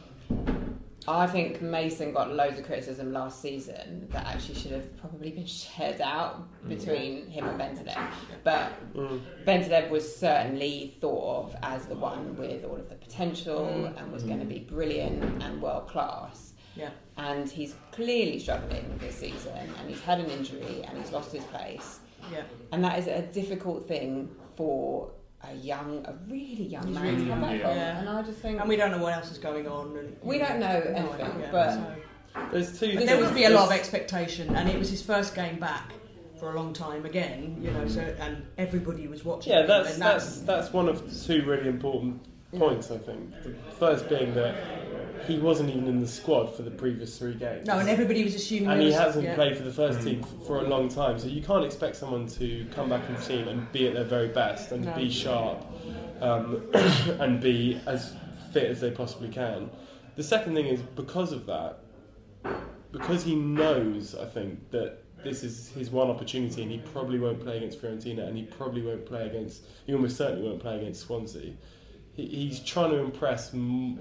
I think Mason got loads of criticism last season that actually should have probably been shared out between him and Bentaleb, but Mm. Bentaleb was certainly thought of as the one with all of the potential Mm. and was going to be brilliant and world class. Yeah. And he's clearly struggling this season, and he's had an injury and he's lost his place. Yeah. And that is a difficult thing for a young, a really young He's man really to come young, back yeah. from. Yeah. And I just think And we don't know what else is going on. And, We don't know No anything, idea, but- so- There's two. But there would things. be a lot of There's- expectation, and it was his first game back for a long time again, you know. So and everybody was watching. Yeah, him, that's and that's that's one of two really important points. I think the first being that he wasn't even in the squad for the previous three games. no, and everybody was assuming. and there he was- hasn't yeah. played for the first Mm. team f- for a long time, so you can't expect someone to come back in the team and be at their very best and No. be sharp um, and be as fit as they possibly can. The second thing is because of that, because he knows, I think, that this is his one opportunity and he probably won't play against Fiorentina and he probably won't play against, he almost certainly won't play against Swansea. He, he's trying to impress, m-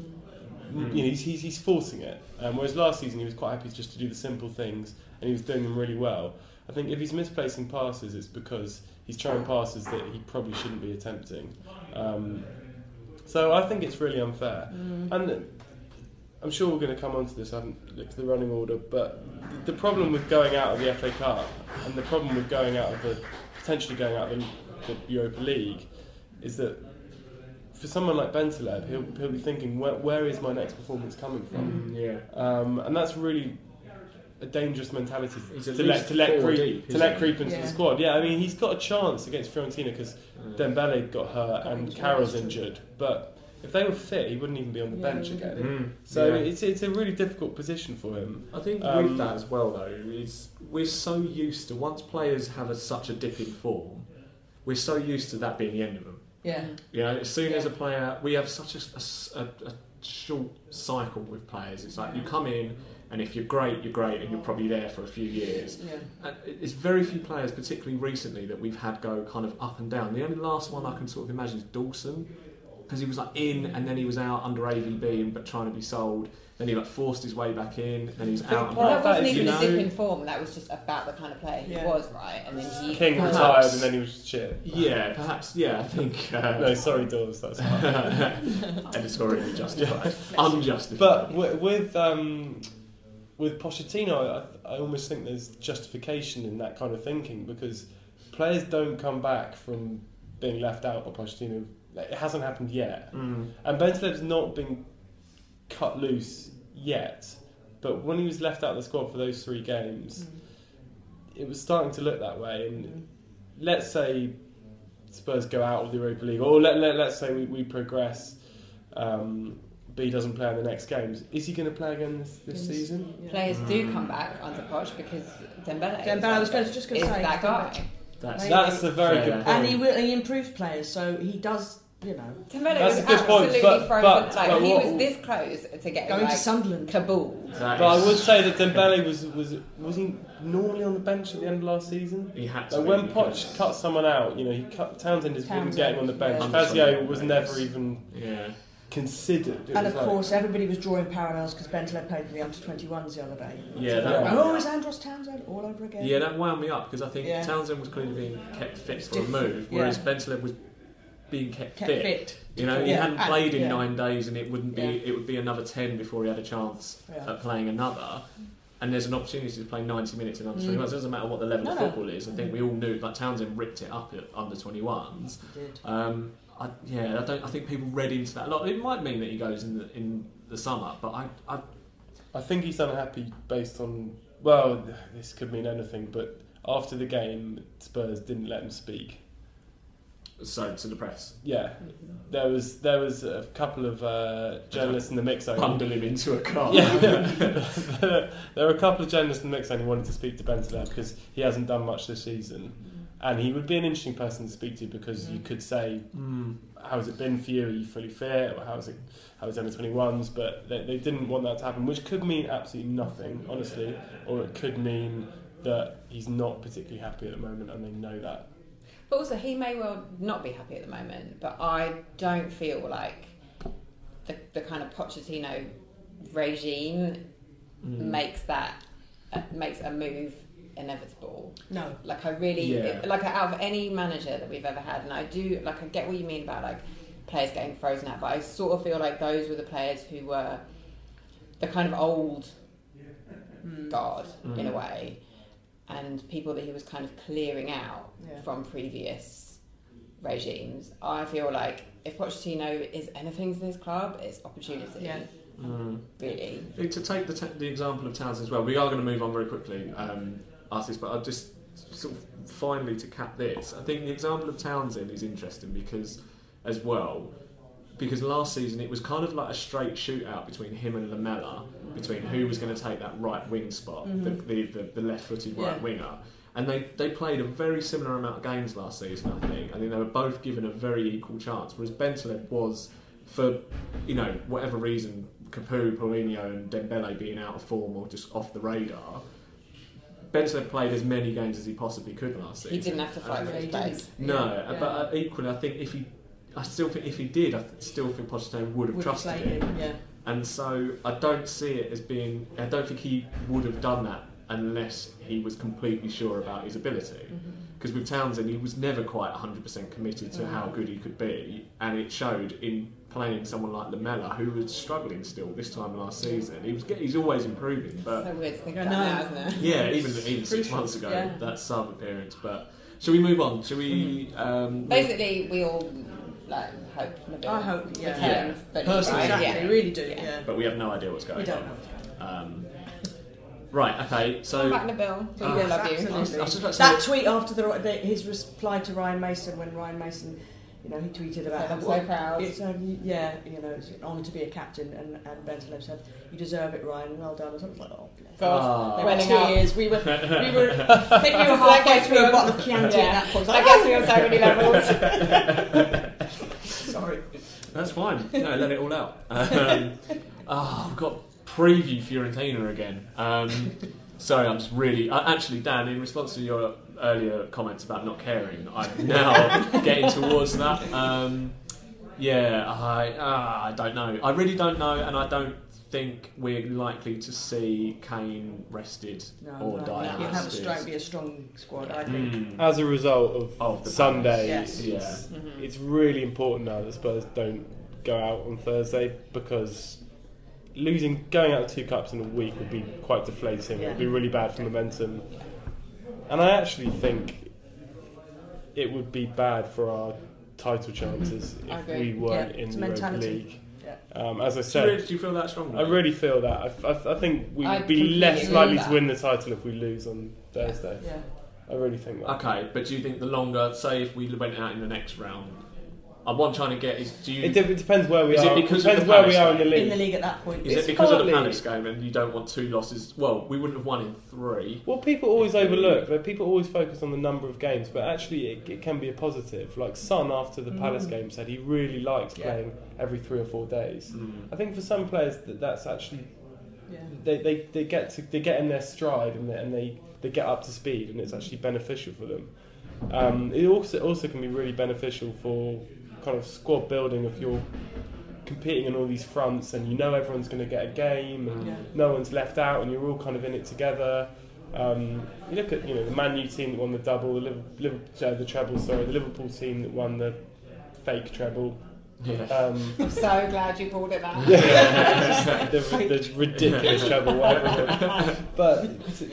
Mm. you know, he's, he's, he's forcing it. Um, whereas last season he was quite happy just to do the simple things and he was doing them really well. I think if he's misplacing passes, it's because he's trying passes that he probably shouldn't be attempting. Um, so I think it's really unfair. Mm. And I'm sure we're going to come on to this, I haven't looked at the running order, but the problem with going out of the F A Cup and the problem with going out of the, potentially going out of the, the Europa League is that for someone like Bentaleb, he'll, he'll be thinking, where, where is my next performance coming from? Mm, yeah. Um, and that's really a dangerous mentality He's to at let least to let four creep deep, to isn't let he? creep into Yeah. the squad. Yeah, I mean he's got a chance against Fiorentina because Mm. Dembele got hurt Got and injured, Carroll's that's true. injured, but if they were fit, he wouldn't even be on the Yeah, bench he again. wouldn't Mm, So yeah. it's it's a really difficult position for him. I think Um, with that as well, though, is we're so used to once players have a, such a dip in form, we're so used to that being the end of them. Yeah. You know, as soon as a Yeah. player, we have such a, a s- a- a short cycle with players. It's like you come in, and if you're great, you're great, and you're probably there for a few years. Yeah. And it's very few players, particularly recently, that we've had go kind of up and down. The only last one I can sort of imagine is Dawson, because he was like in and then he was out under A V B and but trying to be sold. Then he like forced his way back in, and he's I think out. And part that of back. that wasn't is, even you a dip know- in form, that was just about the kind of player he Yeah. was, right? And then he King thought- retired and then he was shit. Yeah, perhaps. Yeah, I think. Uh, No, sorry, Dawes, that's fine. editorially justified, unjustified. But w- with um, with Pochettino, I, I almost think there's justification in that kind of thinking because players don't come back from being left out by Pochettino. It hasn't happened yet, Mm. and Bentaleb's not been cut loose yet. But when he was left out of the squad for those three games, it was starting to look that way. And let's say Spurs go out of the Europa League, or let, let, let's say we, we progress, um, B doesn't play in the next games. Is he going to play again this, this Yes. season? Yeah. Players do come back under Poch because Dembele. Dembele, I was gonna- just going is to say that guy. That's, That's a very fair. good point. And he will, he improves players, so he does, you know, Dembele That's was a good point, absolutely but- frozen. but- like but he what- was this close to getting going like to Sunderland. cabooled. That But I is- would say that Dembele was was was he normally on the bench at the end of last season? he had to. Like be when because- Poch cut someone out, you know, he cut Townsend is wouldn't Townsend, get him on the bench. yeah. Fazio was Yeah. never even Yeah. considered. It And was of like, course, everybody was drawing parallels because Bentaleb played for the under twenty-ones the other day. Yeah, that Yeah. wound Oh, me it's up. Andros Townsend all over again. Yeah, that wound me up because I think Yeah. Townsend was clearly being kept fit It's for a different, move, whereas yeah. Bentaleb was being kept, Kept fit. fit. You know, he Yeah, hadn't and- played in yeah. nine days, and it wouldn't be. Yeah. It would be another ten before he had a chance Yeah. at playing another. And there's an opportunity to play ninety minutes in under Mm. twenty-ones. It doesn't matter what the level No, of no. football is. I think we all knew like Townsend ripped it up at under twenty-ones. He did. Um, I, yeah, I don't. I think people read into that a lot. It might mean that he goes in the in the summer, but I, I I think he's unhappy based on. Well, this could mean anything, but after the game, Spurs didn't let him speak. so to the press, Yeah, there was there was a couple of uh, journalists in the mix zone. bundle him into a car. Yeah, there were a couple of journalists in the mix zone who wanted to speak to Bentaleb because he hasn't done much this season, and he would be an interesting person to speak to because you could say, Mm. "How's it been for you? Are you fully fit? Or how's it? How's under twenty-ones?" But they, they didn't want that to happen, which could mean absolutely nothing, honestly, or it could mean that he's not particularly happy at the moment, and they know that. But also, he may well not be happy at the moment, but I don't feel like the, the kind of Pochettino regime Mm. makes that uh, makes a move inevitable. No. Like I really Yeah. like out of any manager that we've ever had, and I do like I get what you mean about like players getting frozen out, but I sort of feel like those were the players who were the kind of old Mm. guard in a Mm. way, and people that he was kind of clearing out Yeah. from previous regimes. I feel like if Pochettino is anything to this club, it's opportunity. Yeah. Mm. Really. To take the, t- the example of Townsend as well, we are going to move on very quickly, um, artists, but I'll just sort of finally to cap this. I think the example of Townsend is interesting because, as well, because last season it was kind of like a straight shootout between him and Lamela, between who was going to take that right wing spot, Mhm. the, the, the, the left-footed right Yeah. winger. And they, they played a very similar amount of games last season, I think. I think they were both given a very equal chance, whereas Bentaleb was, for, you know, whatever reason, Capu, Paulinho and Dembele being out of form or just off the radar, Bentaleb played as many games as he possibly could last season. He didn't have to fight And- for his he place. didn't. No, Yeah. but uh, equally, I think if he, I still think if he did, I th- still think Pochettino would have Would have trusted played him. him, yeah. And so I don't see it as being. I don't think he would have done that unless he was completely sure about his ability. Because with Townsend, he was never quite one hundred percent committed to how good he could be, and it showed in playing someone like Lamela, who was struggling still this time last season. He was get- he's always improving, but So weird to think I about know. now, isn't it? yeah, even even six Crucial, months ago, yeah. that sub appearance. But shall we move on? Shall we? Um, Basically, we all like hope. Nabil I hope, yeah. returns, Yeah. but Personally, right, Exactly, yeah. we really do, Yeah. yeah. But we have no idea what's going We don't on. know. Um, right. Okay. So. Come back, Nabil. We Oh, will love you. Absolutely. I was just about to That say- tweet after the, the his reply to Ryan Mason when Ryan Mason, you know, he tweeted about Said, "I'm so what- proud." It's um, yeah, you know, it's an honour to be a captain, and and Bentaleb said, "You deserve it, Ryan. Well done." I was like, "Oh, bless." God, Ah. There were welling up. tears. We were, we were. I think we were halfway through a bottle of Chianti Yeah. at that point. I guess we on so many levels. Sorry. That's fine. No, let it all out. Um, oh, I've got preview Fiorentina again. Um, sorry, I'm just really. Uh, actually, Dan, in response to your earlier comments about not caring, I'm now getting towards that. Um, yeah, I, uh, I don't know. I really don't know, and I don't think we're likely to see Kane rested No, or no, Diana You'll have a rested. strong, be a strong squad, I think. Mm. As a result of, Of the Sunday, Yes. it's, Yeah. Mm-hmm. it's really important now that Spurs don't go out on Thursday because losing, going out to two cups in a week would be quite deflating. It would be Yeah. really bad for momentum. And I actually think it would be bad for our title chances I if agree. we weren't Yeah, in it's the Europa mentality. League. Yeah. Um, as I Do you, really, said, do you feel that strongly? I really feel that. I, I, I think we I would be completely less agree likely with to that. win the title if we lose on Thursday. Yeah. I really think that. Okay, but do you think the longer, say if we went out in the next round, uh, what I'm trying to get is, do you, It, de- it depends where we Is it are. because of depends the where we Palace are in the game? league. In the league at that point. is it it's because of the partly- Palace game and you don't want two losses? Well, we wouldn't have won in three. Well, people always overlook that people always focus on the number of games, but actually it, it can be a positive. Like Son, after the Palace Mm. game, said he really likes Yeah. playing every three or four days. Mm. I think for some players that that's actually Yeah. they, they, they get to they get in their stride and they, and they, they get up to speed, and it's actually beneficial for them. Um, it also also can be really beneficial for kind of squad building if you're competing on all these fronts, and you know everyone's going to get a game, and Yeah. no one's left out, and you're all kind of in it together. Um, you look at you know the Man U team that won the double, the Liverpool, Liverpool, uh, the treble, sorry, the Liverpool team that won the fake treble. Yeah. Um, I'm so glad you called it that. yeah, the, the ridiculous treble, whatever. it was. But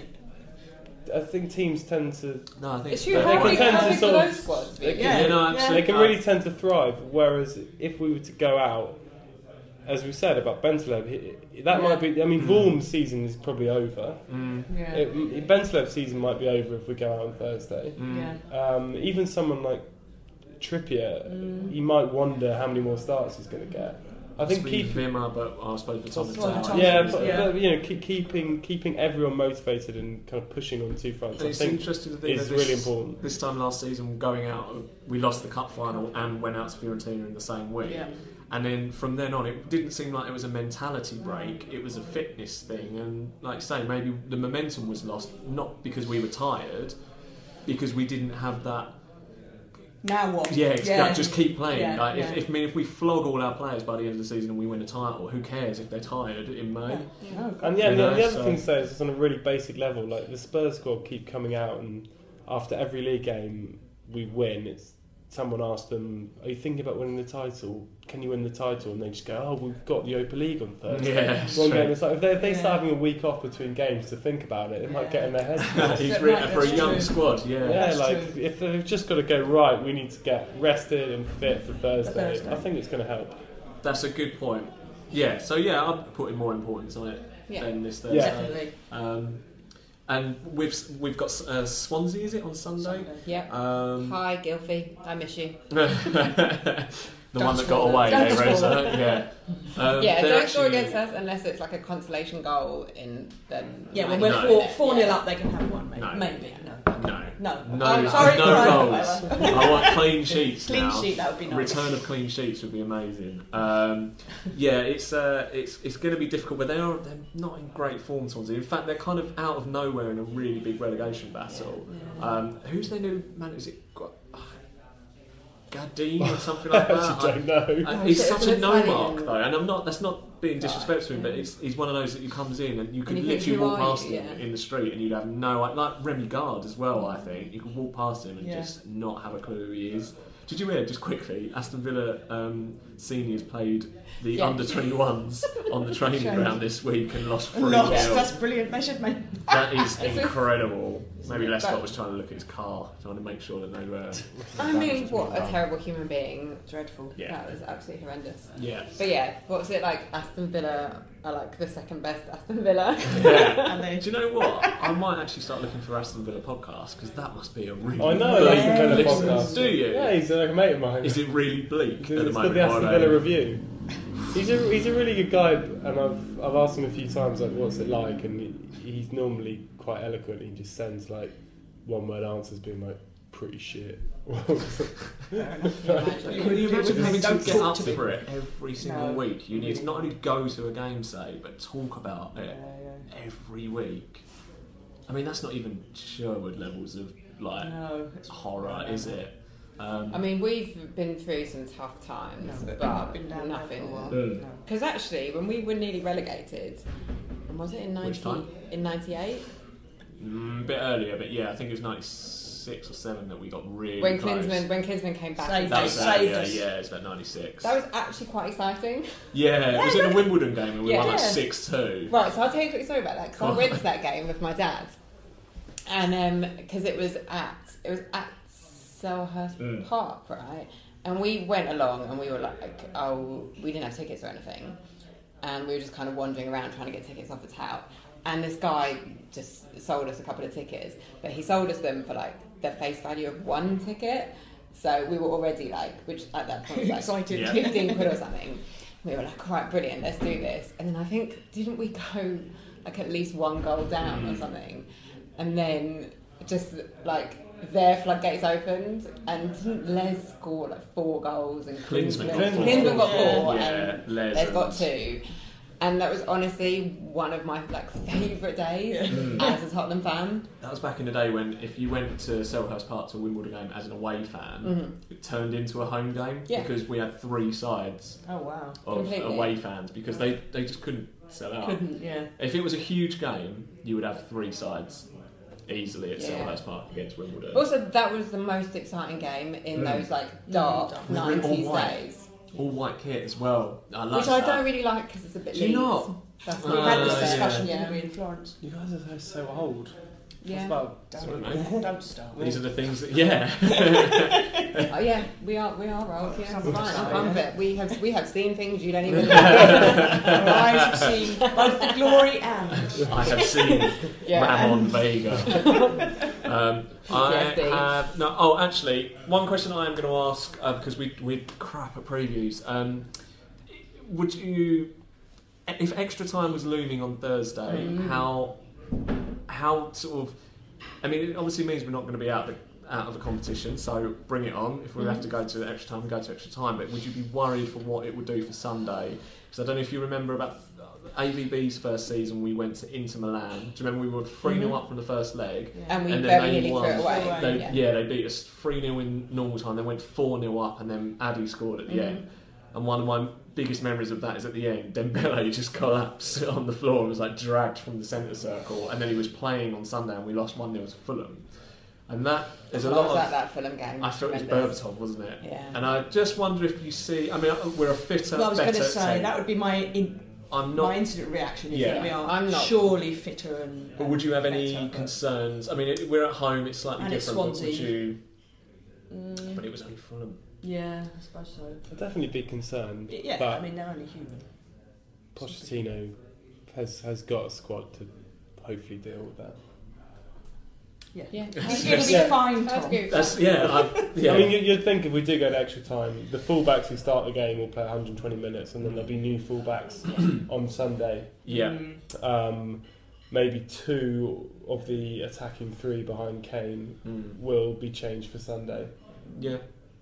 I think teams tend to No, I think It's true. But How they big, can how tend to big sort do of- those squads be? they can, Yeah. Yeah, no, Yeah. absolutely. they can really tend to thrive. Whereas if we were to go out, as we said about Bentaleb, he- that Yeah. might be. I mean, Mm. Vorm's season is probably over. Mm, Yeah. It, Bentaleb's season might be over if we go out on Thursday. mm. yeah. Um, even someone like Trippier, Mm. you might wonder how many more starts he's going to get. I think Possibly keep, Vimmer, but I suppose for Thomas Well, Tower. Thomas- yeah, Yeah. but, Yeah. but, you know, keep, keeping keeping everyone motivated and kind of pushing on two fronts. And I it's think interesting to think is that this, really important. This time last season, going out, we lost the cup final and went out to Fiorentina in the same week. Yeah. And then from then on, it didn't seem like it was a mentality break. It was a fitness thing. And like you say, maybe the momentum was lost, not because we were tired, because we didn't have that. Now what? Yeah, it's Yeah. like, just keep playing. Yeah, like if, yeah. if I mean, if we flog all our players by the end of the season and we win a title, who cares if they're tired in May? Yeah. No, And yeah, You the, know, the other so- thing to say is just on a really basic level, like the Spurs squad keep coming out, and after every league game we win, it's someone asked them, "Are you thinking about winning the title? Can you win the title?" And they just go, "Oh, we've got the Europa League on Thursday." Yeah, that's One true. game. It's like if they, if they Yeah. start having a week off between games to think about it, it might Yeah. get in their heads. He's Right, written for a that's young true. squad. Yeah. Yeah, That's like true. if they've just got to go right, we need to get rested and fit for Thursday. Thursday. I think it's going to help. That's a good point. Yeah. So yeah, I'm putting more importance on it Yeah. than this Thursday. Yeah. Definitely. Um, and we've we've got uh, Swansea. Is it on Sunday? Sunday. Yep. Um, Hi, Gilfie. I miss you. the Don't one that got spoil away, it. Don't eh, spoil Rosa? Yeah. Um, yeah, they're don't score actually- against us unless it's like a consolation goal in the. Yeah, when No. we're four, four nil up, they can have one, maybe. No. Maybe. No. No. No. No, I'm sorry, no Brian, goals. whatever. I want clean sheets Clean now. sheet, that would be nice. Return of clean sheets would be amazing. Um, yeah, it's uh, it's it's going to be difficult, but they are they're not in great form. Swansea. In fact, they're kind of out of nowhere in a really big relegation battle. Yeah. Um, who's their new man? Is it Gu- Gardine or something like I that? actually don't know. I- Oh, he's shit, such so a it's no funny mark and- though, and I'm not. That's not being Right. disrespectful to him, but it's, he's one of those that you comes in and you could And you think, literally who walk are you? past him Yeah. in the street and you'd have no like Remy Gard as well. I think you could walk past him and Yeah. just not have a clue who he is. Did you hear just quickly? Aston Villa um, seniors played the Yeah. under twenty-ones on the training Shame. ground this week and lost three Lost. nil. That's brilliant. They should make. That is This is- incredible. Maybe Lescott But- was trying to look at his car, trying to make sure that they were. I mean, what a terrible human being. Dreadful. Yeah. That was absolutely horrendous. Yeah. But yeah, what's it like? Aston Villa are like the second best Aston Villa. Yeah. And they. Do you know what? I might actually start looking for Aston Villa podcasts because that must be a really. I know bleak Aston Villa listen. podcast. Do you? Yeah, he's like a mate of mine. Is it really bleak It's at the called moment? the Aston Are they? Villa Review. He's a he's a really good guy, and I've I've asked him a few times like what's it like, and he, he's normally quite eloquent. He just sends like one word answers, being like pretty shit. Fair enough. Can you imagine having to Don't get talk up to me. for it every single No. week? You need to not only go to a game, say, but talk about Yeah, it yeah. every week. I mean, that's not even Sherwood levels of like No. It's horror, is it? Um, I mean, we've been through some tough times, No, but but been down there for a nothing. while. Mm. No. Because actually, when we were nearly relegated, and was it in Which ninety time? in ninety-eight mm, a bit earlier, but yeah, I think it was ninety-six or seven that we got really when close. Klinsman when Klinsman came back? Saved and That was They that, saved yeah, us. yeah, it's about ninety-six. That was actually quite exciting. Yeah, it was in a Wimbledon game and we Yeah. won like Yeah. six two. Right, so I'll tell you a quick story about that because Go I on. went to that game with my dad, and because it was at it was at Selhurst Mm. Park, right? And we went along and we were like, oh, we didn't have tickets or anything, and we were just kind of wandering around trying to get tickets off the tout. And this guy just sold us a couple of tickets, but he sold us them for like the face value of one ticket. So we were already like, which at that point was like Excited. Yeah. fifteen quid or something. We were like, all right, brilliant, let's do this. And then I think, didn't we go like at least one goal down or something? And then just like their floodgates opened, and didn't Les score like four goals and Klinsman got four. Klinsman got Yeah. four Yeah, and Les Les got and- two. and that was honestly one of my like favourite days Yeah. as a Tottenham fan. That was back in the day when if you went to Selhurst Park to a Wimbledon game as an away fan, Mhm. it turned into a home game Yeah. because we had three sides Oh wow. of Completely. away fans because they, they just couldn't sell out. Couldn't. Yeah. If it was a huge game, you would have three sides easily at Yeah. Selhurst Park against Wimbledon. Also, that was the most exciting game in Mm. those like dark Mm. nineties All white. days, All white kit as well. I love which I that. don't really like because it's a bit. Do you Leeds. not? That's We Uh, had this yeah. discussion, Yeah. didn't we, in Florence? You guys are so old. Yeah. It's about Sorry, Don't, mate. don't start. These are the things that, yeah. Oh yeah, we are we are old. Yeah, it's Some fine. say, I'm fine with yeah. it. We have we have seen things you don't even know. Our eyes have seen both the glory and. I have seen Yeah. Ramon Vega. um, I P T S D. have no. Oh, actually, one question I am going to ask uh, because we we crap at previews. Um, would you, if extra time was looming on Thursday, Mm. how how sort of? I mean, it obviously means we're not going to be out the, out of the competition, so bring it on. If we have to go to extra time, we go to extra time. But would you be worried for what it would do for Sunday? Because I don't know if you remember about A V B's first season, we went to Inter Milan. Do you remember we were three nil Mhm. up from the first leg? And we And then very they nearly won. threw it away. Threw it They, yeah. yeah. they beat us three nil in normal time, then went four nil up, and then Addy scored at the Mhm. end. And one of my biggest memories of that is at the end, Dembele just collapsed on the floor and was like dragged from the centre circle, and then he was playing on Sunday and we lost one nil to Fulham. And that, there's a I lot was of... at that Fulham game. I thought it was Tremendous. Berbatov, wasn't it? Yeah. And I just wonder if you see... I mean, we're a fitter, Well, I was better going to say team. that would be my in, I'm my not... instant reaction. Is Yeah. that we are I'm not- surely fitter and. But would you have and any better, but- concerns? I mean, it, we're at home, it's slightly And it's different. But would Swansea. you... Mm, But it was only Fulham. yeah, I suppose so. I'd definitely be concerned. Yeah, but I mean they're only human. Pochettino has has got a squad to hopefully deal with that. Yeah, Yeah. He's going to be Yeah. fine, I'd Tom. agree with That's that. yeah, I, yeah. I mean, you, you'd think if we do go to extra time, the fullbacks who start the game will play one hundred twenty minutes, and then there'll be new fullbacks on Sunday. yeah. Mm, Um, maybe two of the attacking three behind Kane Mm. will be changed for Sunday. Yeah.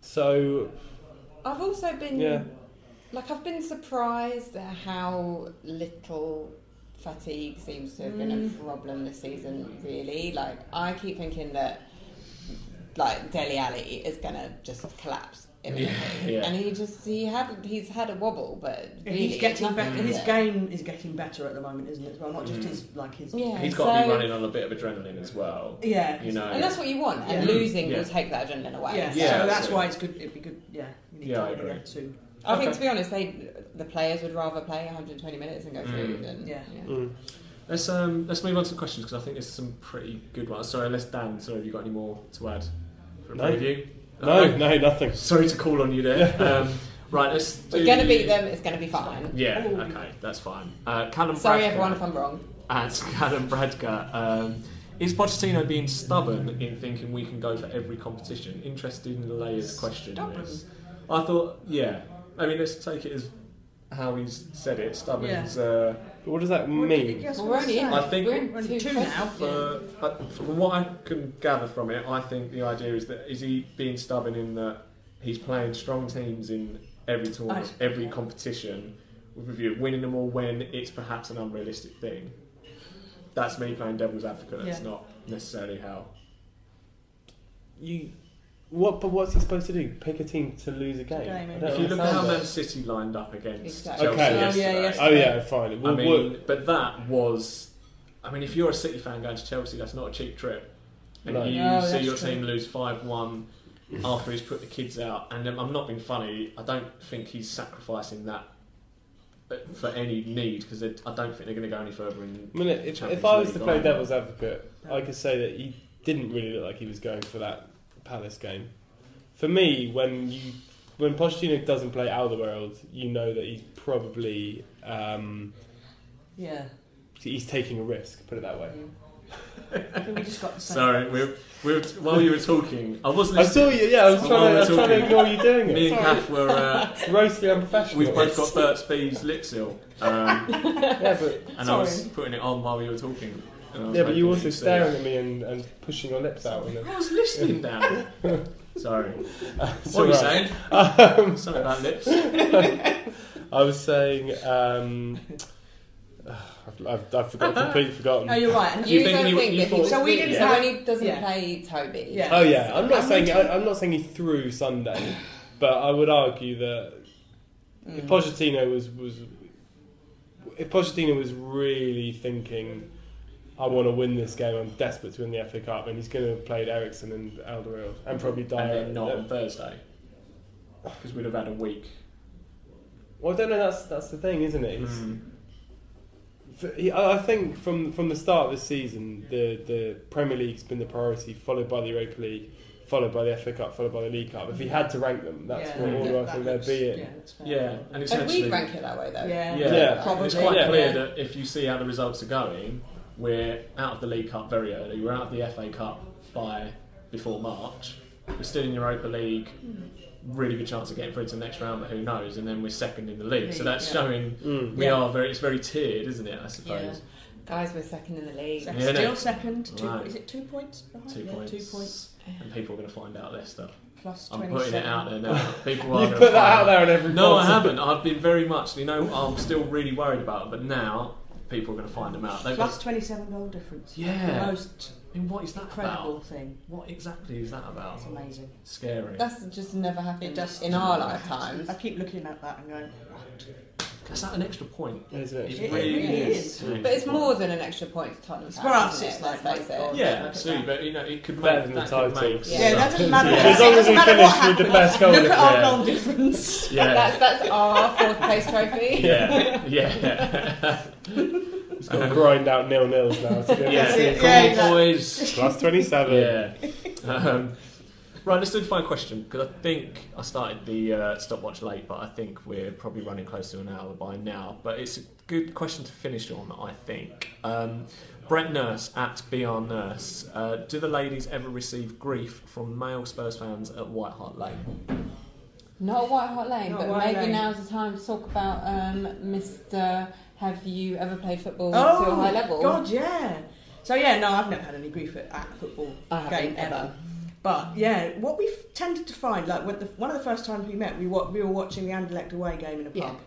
So I've also been yeah, like I've been surprised at how little fatigue seems to have been a Mm. problem this season. Really, like I keep thinking that like Dele Alli is gonna just collapse imminently, Yeah, yeah. and he just he had he's had a wobble, but really he's getting it's better. nothing, His is it? game is getting better at the moment, isn't it? As well, not just Mm. his like his. Yeah, He's got to be so- running on a bit of adrenaline as well. Yeah, You know. and that's what you want. And Yeah. losing Yeah. will take that adrenaline away. Yeah, Yeah, so that's absolutely. why it's good. It'd be good. Yeah, you need Yeah, to I get agree. that too. I think Okay. to be honest, they the players would rather play one hundred twenty minutes and go through Mm. than Yeah. mm. Let's um let's move on to the questions because I think there's some pretty good ones. Sorry, unless Dan, sorry, have you got any more to add for a No. preview? no, Uh, no, nothing. Sorry to call on you there. um, right, let's. Do... We're going to beat them. It's going to be fine. Yeah. Ooh. Okay, that's fine. Uh, Callum Sorry, Bradker everyone, if I'm wrong. at Callum Bradker. Um, is Pochettino being stubborn in thinking we can go for every competition? Interested in the layers question. Stubborn? This. I thought, yeah. I mean, let's take it as how he's said it. Stubborn's. Uh, But what does that What did he mean? guess Well, what we're he only in. said? I think- we're in We're in two, two questions, now. For, uh, from what I can gather from it, I think the idea is that is he being stubborn in that he's playing strong teams in every tournament, I- every competition, with a view of winning them all when it's perhaps an unrealistic thing. That's me playing devil's advocate. That's Yeah. not necessarily how. You what? But what's he supposed to do? Pick a team to lose a game? Game, I yeah. don't If you look at how understand Man that. City lined up against Exactly. Chelsea Okay. Oh, yeah, yesterday, yes. Oh yeah, fine. I Well, mean, but that was. I mean, if you're a City fan going to Chelsea, that's not a cheap trip. And No. you No, see that's your true. team lose five one after he's put the kids out. And um, I'm not being funny, I don't think he's sacrificing that for any need because I don't think they're going to go any further in. I mean, if, Champions if I was to League play either. devil's advocate, I could say that he didn't really look like he was going for that Palace game. For me, when you when Pochettino doesn't play Alderweireld, you know that he's probably um, Yeah. he's taking a risk. Put it that way. I think we just got the same. Sorry, we're, we're, while you were talking, I wasn't I saw listening. you. Yeah, I was While trying to, I we're was trying to talking, ignore you doing Me it. and Kath were. Uh, Grossly unprofessional. we've both got Bert Spee's lip seal. Um, Yeah, but and I was Sorry. putting it on while you were talking. and I was yeah, but hoping you were you'd also see staring that. at me and, and pushing your lips out. And I was listening, Dan. Sorry. It's What were you alright. saying? Um, Something about lips. I was saying, um, I've, I've, I've forgotten, completely forgotten. No, you're right. And You You, think don't you- think you that thought- he, So we didn't so have- when he doesn't yeah. play Toby. Yeah. Oh yeah, I'm not And saying we I, I'm not saying he threw Sunday, but I would argue that if Mm. Pochettino was was if Pochettino was really thinking, I want to win this game, I'm desperate to win the F A Cup, and he's going to have played Ericsson and Alderweireld and probably And Dyer. then not on Thursday. Because we'd have had a week. Well, I don't know. That's that's the thing, isn't it? He's, Mm. for- he- I I think from from the start of the season, the the Premier League's been the priority, followed by the Europa League, followed by the F A Cup, followed by the League Cup. If he had to rank them, that's Yeah, what that- order I that think they'd looks- be in. Yeah, that's fair. Yeah, and And essentially... we rank it that way though. Yeah, Yeah, Yeah. probably. it's quite Yeah. clear Yeah. that if you see how the results are going, we're out of the League Cup very early. We're out of the F A Cup by before March. We're still in Europa League. Really good chance of getting through to the next round, but who knows? And then we're second in the league, so that's Yeah. showing Mm. we Yeah. are very. It's very tiered, isn't it? I suppose. Yeah. Guys, we're second in the league. Second, Yeah, still no. second. Two, Right. Is it two points? behind? Two Yeah, points. Two points. And people are going to find out Leicester. Plus I'm twenty-seven. putting it out there now. People are You've gonna put that find out there on every. No, I podcast. haven't. I've been very much. You know, I'm still really worried about it. But now people are going to find them out. They've Plus got, twenty-seven goal difference. Yeah. The most I mean, what is that incredible about? thing. What exactly is that about? It's amazing. Scary. That's just never happened It does in our lifetimes. I keep looking at that and going, what? Is that an extra point? Isn't it? It It really really is. is. But it's more than an extra point to Tottenham. For fans, us, isn't it's it? like, Let's face my it. God. Yeah, Look at absolutely. that. But you know, it could Better make than the that could title. make Yeah. Yeah, it doesn't matter. Yeah. As long as It doesn't we matter finish what with the happens. best goal Look at our difference. goal difference. Yeah. That's that's our fourth place trophy. yeah, yeah, It's got to grind out nil nils now. To get yeah. this Yeah, season. Come on, exactly. boys. Plus twenty-seven. Yeah. Um, right, let's do the final question because I think I started the uh, stopwatch late, but I think we're probably running close to an hour by now. But it's a good question to finish on, I think. Um, Brent Nurse at B R Nurse. Uh, do the ladies ever receive grief from male Spurs fans at White Hart Lane? Not at White Hart Lane, Not but White maybe Lane. now's the time to talk about um, Mister Have you ever played football Oh, to a high level? God, yeah. So, yeah, no, I've never had any grief at, at a football I haven't game ever. ever. But, yeah, what we've tended to find, like, when the, one of the first times we met, we, wa- we were watching the Anderlecht away game in a pub.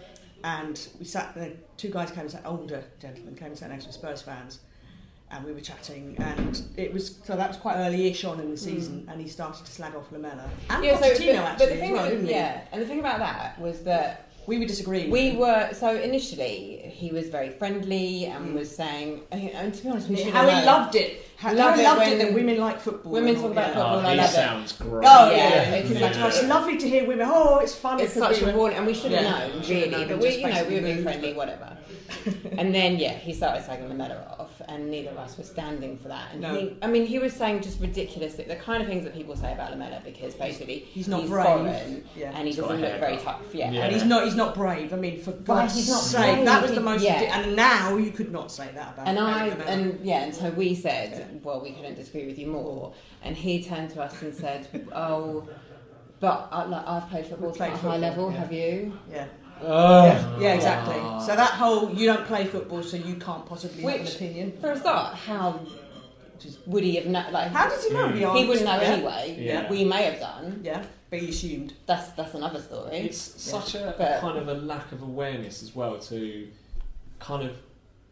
And we sat there, two guys came and sat, older gentlemen came and sat next to Spurs fans. And we were chatting, and it was so that was quite early-ish on in the season, and he started to slag off Lamella and Yeah, so, Pochettino but, actually but the as thing, well, was- didn't he? yeah, and the thing about that was that We were disagreeing. we with him. were so initially he was very friendly and Mm. was saying, and, and to be honest, we should how have he known. loved it. How, Loved how he it loved when it that women like football. women and talk all, about yeah. football. Oh, I he love it. sounds great. Oh yeah, Yeah, it's, it's like, yeah. it's lovely to hear women. Oh, it's fun. It's it could such be a when- warning, and we should have Yeah, known, we should have really. known But and we, just you know, we were basically being moved, friendly, but- whatever. And then, yeah, he started slagging the medal off, and neither of us were standing for that. And No. he, I mean, he was saying just ridiculous, the kind of things that people say about Lamella, because basically He's not brave. foreign Yeah. and he He's got doesn't a look very haircut. tough. Yeah, Yeah. And he's not. He's not brave. I mean, for God's he's not sake, brave. that was the He- most. yeah. ridi- And now you could not say that about. And I Lamella. and yeah, and so we said, well, we couldn't disagree with you more. And he turned to us and said, oh, but I, like, I've played football Played at a high football, level. yeah. Have you? yeah. Oh. yeah, yeah, exactly. So that whole you don't play football, so you can't possibly have an Which- opinion. For a start, how would he have known? Like, How does he know? Mm. The he answer? wouldn't know yeah. anyway. Yeah. We may have done. Yeah, but he assumed. That's that's another story. It's such a But- kind of a lack of awareness as well to kind of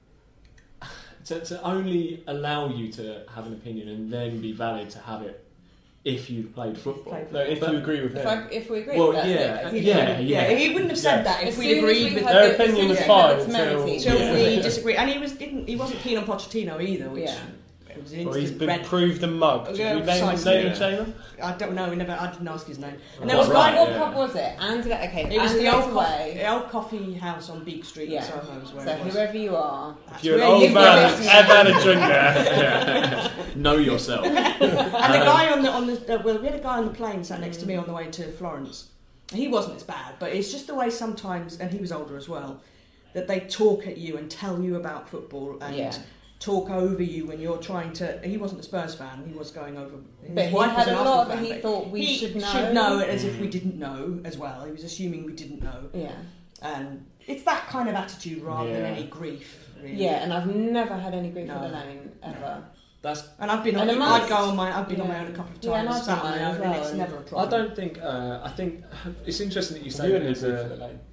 to, to only allow you to have an opinion and then be valid to have it if you played football. Played No, if But- you agree with if, him. I, if we agree, Well, that's yeah, it. basically. yeah, yeah. He wouldn't have said Yeah. that if As we'd soon as agreed we with. had Their the- as opinion soon was as we fine had the temerity until- to- So Yeah. we disagree, and he was didn't. He wasn't keen on Pochettino either, which Yeah. it was an Well, he's instant been red. proved and mugged. Did Yeah, we name, precisely. name Yeah. and shame him? I don't know. We never. I didn't ask his name. And Oh, there was right, right. What yeah. pub was it? Andale, okay, It was the Andale's old, coffee, Way. the old coffee house on Beak Street Yeah. in Soho. Is where So it was. whoever you are, That's If you're an where old you man were. that's ever had a drink there. Know yourself. And the guy on the on the uh, well, we had a guy on the plane sat next to me on the way to Florence. He wasn't as bad, but it's just the way sometimes, and he was older as well, that they talk at you and tell you about football and yeah. talk over you when you're trying to. He wasn't a Spurs fan; he was going over. His But he wife was had an a Arsenal lot that fan, he but thought we he should know. Should know it as if we didn't know as well. He was assuming we didn't know, Yeah. and it's that kind of attitude rather than Yeah. any grief. Really. Yeah, and I've never had any grief No. on the lane ever. That's. And I've been on. And it I'd must- go on my. I've been on my yeah. own a couple of Yeah, and times. I've sat done on my mine own, as and well. it's never a I problem. don't think. Uh, I think it's interesting that you Have say you that had any there's grief a. for the lane?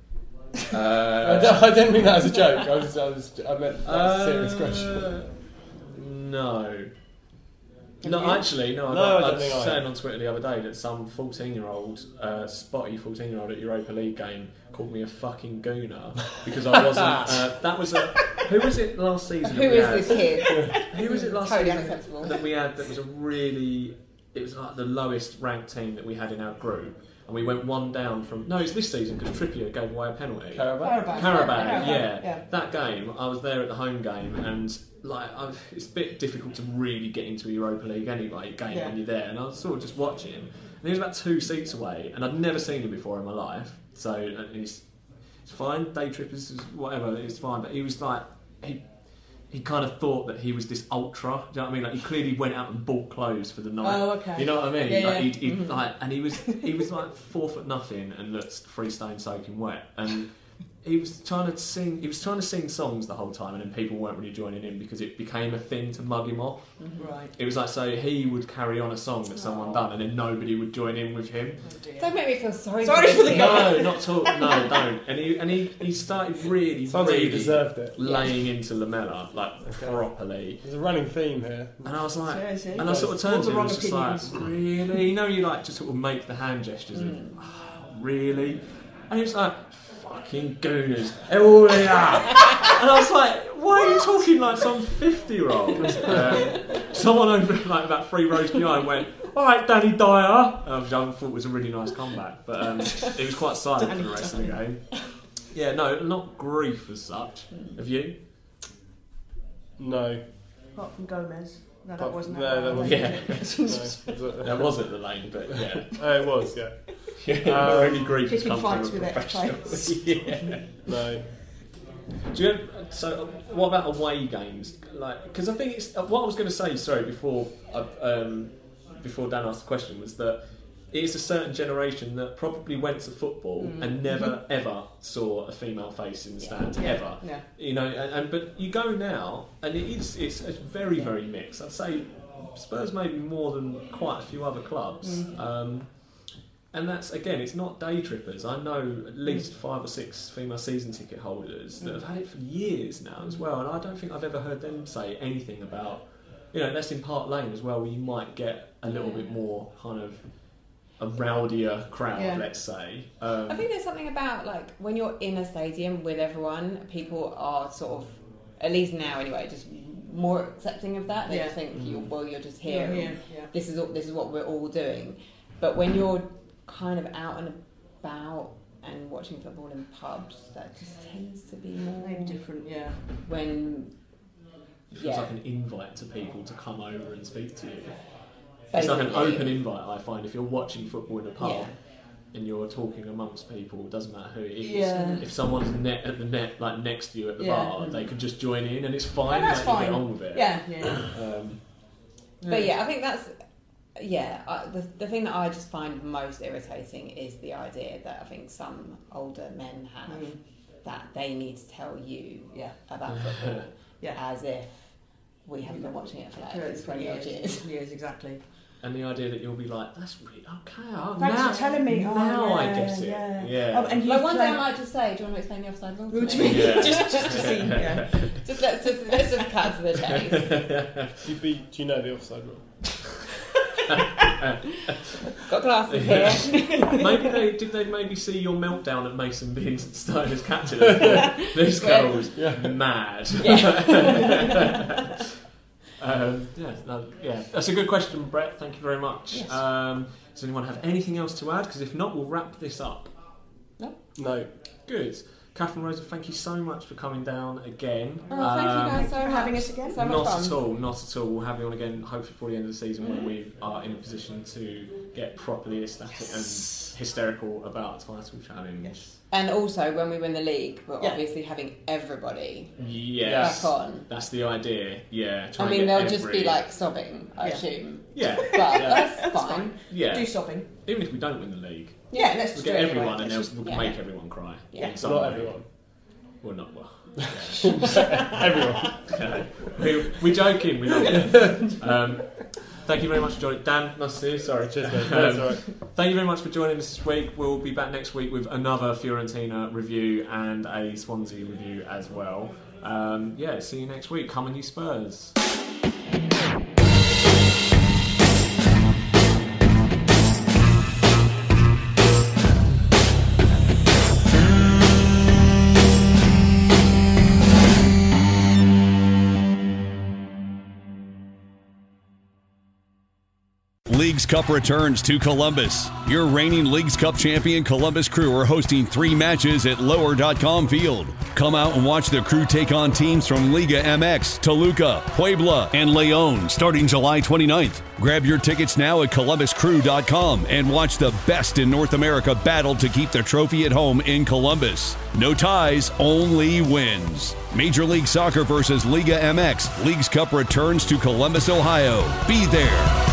I, Uh, don't, I didn't mean that as a joke. I was, I was, I meant that's a serious uh, question. No. No, you? actually, no. I, No, I got, don't I was think I saying have. on Twitter the other day that some fourteen-year-old, uh, spotty fourteen-year-old at Europa League game called me a fucking gooner because I wasn't. uh, that was a. Who was it last season? Who that we is had? this kid? Who was it last Totally season unacceptable. that we had? That was a really. It was like the lowest ranked team that we had in our group, and we went one down from. No, it's this season because Trippier gave away a penalty. Carabao? Carabao. Carabao, yeah. yeah. That game, I was there at the home game, and like I've, it's a bit difficult to really get into a Europa League anyway game Yeah. when you're there. And I was sort of just watching, and he was about two seats away, and I'd never seen him before in my life. So uh, he's it's fine, day trippers, whatever, it's fine. But he was like he. He kind of thought that he was this ultra. Do you know what I mean? Like he clearly went out and bought clothes for the night. Oh, okay. You know what I mean? Yeah, like, yeah. He'd, he'd, Mhm. like, and he was he was like four foot nothing and looked three stone soaking wet. And he was trying to sing. He was trying to sing songs the whole time, and then people weren't really joining in because it became a thing to mug him off. Right. It was like so he would carry on a song that someone Oh. done, and then nobody would join in with him. Oh dear. Don't make me feel sorry. Sorry for the this guy. kid. No, not at all. No, don't. And he and he, he started really, Sounds like really you deserved it. laying into Lamella like Okay. properly. There's a running theme here. And I was like, Seriously? and I sort of All turned the to him and wrong was just like, opinions. really? You know, you like just sort of make the hand gestures of, oh, really? And he was like, fucking gooners, all they are. And I was like, why are you talking like some fifty-year-old? Um, someone over like about three rows behind went, all right, Danny Dyer, uh, which I thought was a really nice comeback, but um, it was quite silent for the rest of the game. Yeah, no, not grief as such. Have you? No. Apart from Gomez. No, that Apart- wasn't no, that wasn't- Yeah. No. That was at the lane, but yeah. Oh, it was, yeah. Yeah, Um, only grief has picking come fights from a with professional. ex-players. Yeah. No. Do you? So, what about away games? Like, because I think it's what I was going to say. Sorry, before I, um, before Dan asked the question, was that it is a certain generation that probably went to football Mm. and never ever saw a female face in the stands Yeah. ever. Yeah. You know, and, and but you go now, and it is it's, it's very very mixed. I'd say Spurs maybe more than quite a few other clubs. Mm. Um, and that's again, it's not day trippers. I know at least five or six female season ticket holders that have had it for years now as well, and I don't think I've ever heard them say anything about, you know, that's in Park Lane as well, where you might get a little bit more kind of a rowdier crowd, Yeah. let's say. Um, I think there's something about like when you're in a stadium with everyone, people are sort of, at least now anyway, just more accepting of that. They Yeah. just think, you, well, you're just You're here. here, yeah. This is all, this is what we're all doing. But when you're kind of out and about and watching football in pubs, that just tends to be more Maybe different, yeah. when it feels yeah. like an invite to people to come over and speak to you. It's like an basically. open invite, I find, if you're watching football in a pub Yeah. and you're talking amongst people, it doesn't matter who it is. Yeah. If someone's net at the net, like next to you at the Yeah. bar, they could just join in and it's fine. And that's like, you fine. get on with it. Yeah, yeah. Um, But yeah, I think that's yeah. I, the the thing that I just find most irritating is the idea that I think some older men have Mm. that they need to tell you Yeah. about football Yeah. as if we haven't been watching it for like Correct. twenty odd years. Years, exactly. and the idea that you'll be like, that's really okay. Oh, Thanks now, for telling me. Oh, Now I yeah, get it. yeah. Yeah. Oh, and you Like one day I play- might just say, "Do you want to explain the offside rule?" to What do me?" you mean? Yeah. just, just to see. Yeah. Just let's just let's just cut to the chase. Do you, be, do you know the offside rule? Got glasses here. Maybe they did. They maybe see your meltdown at Mason being started as captain. And thought, this girl's mad. Yeah. um, yeah, no, yeah, that's a good question, Brett. Thank you very much. Yes. Um, does anyone have anything else to add? Because if not, we'll wrap this up. No. Good. Catherine Rosa, thank you so much for coming down again. Oh, thank you Um, guys so for much. having us again. So much not fun. at all, not at all. We'll have you on again, hopefully before the end of the season, when we are in a position to get properly ecstatic Yes. and hysterical about a title challenge. Yes. And also, when we win the league, we're Yeah. obviously having everybody Yes. back on. That's the idea. Yeah. Try I and mean, get they'll every... just be like sobbing, I Yeah. assume. Yeah. But Yeah. that's fine. Yeah. Do sobbing. Even if we don't win the league, Yeah, let's we'll just get do it everyone anyway. and Let's they'll just- we'll yeah. make everyone cry. Yeah. In some Not way. everyone. Well, not well. Everyone. Okay. we, we're joking. We're not. um, Thank you very much for joining. Dan, Nice to see you. Sorry, cheers, mate. That's all right. thank you very much for joining us this week. We'll be back next week with another Fiorentina review and a Swansea review as well. Um, yeah, see you next week. Come on, you Spurs. Leagues Cup returns to Columbus. Your reigning Leagues Cup champion Columbus Crew are hosting three matches at lower dot com field. Come out and watch the Crew take on teams from Liga M X, Toluca, Puebla, and León starting July twenty-ninth. Grab your tickets now at columbus crew dot com and watch the best in North America battle to keep the trophy at home in Columbus. No ties, only wins. Major League Soccer versus Liga M X. Leagues Cup returns to Columbus, Ohio. Be there.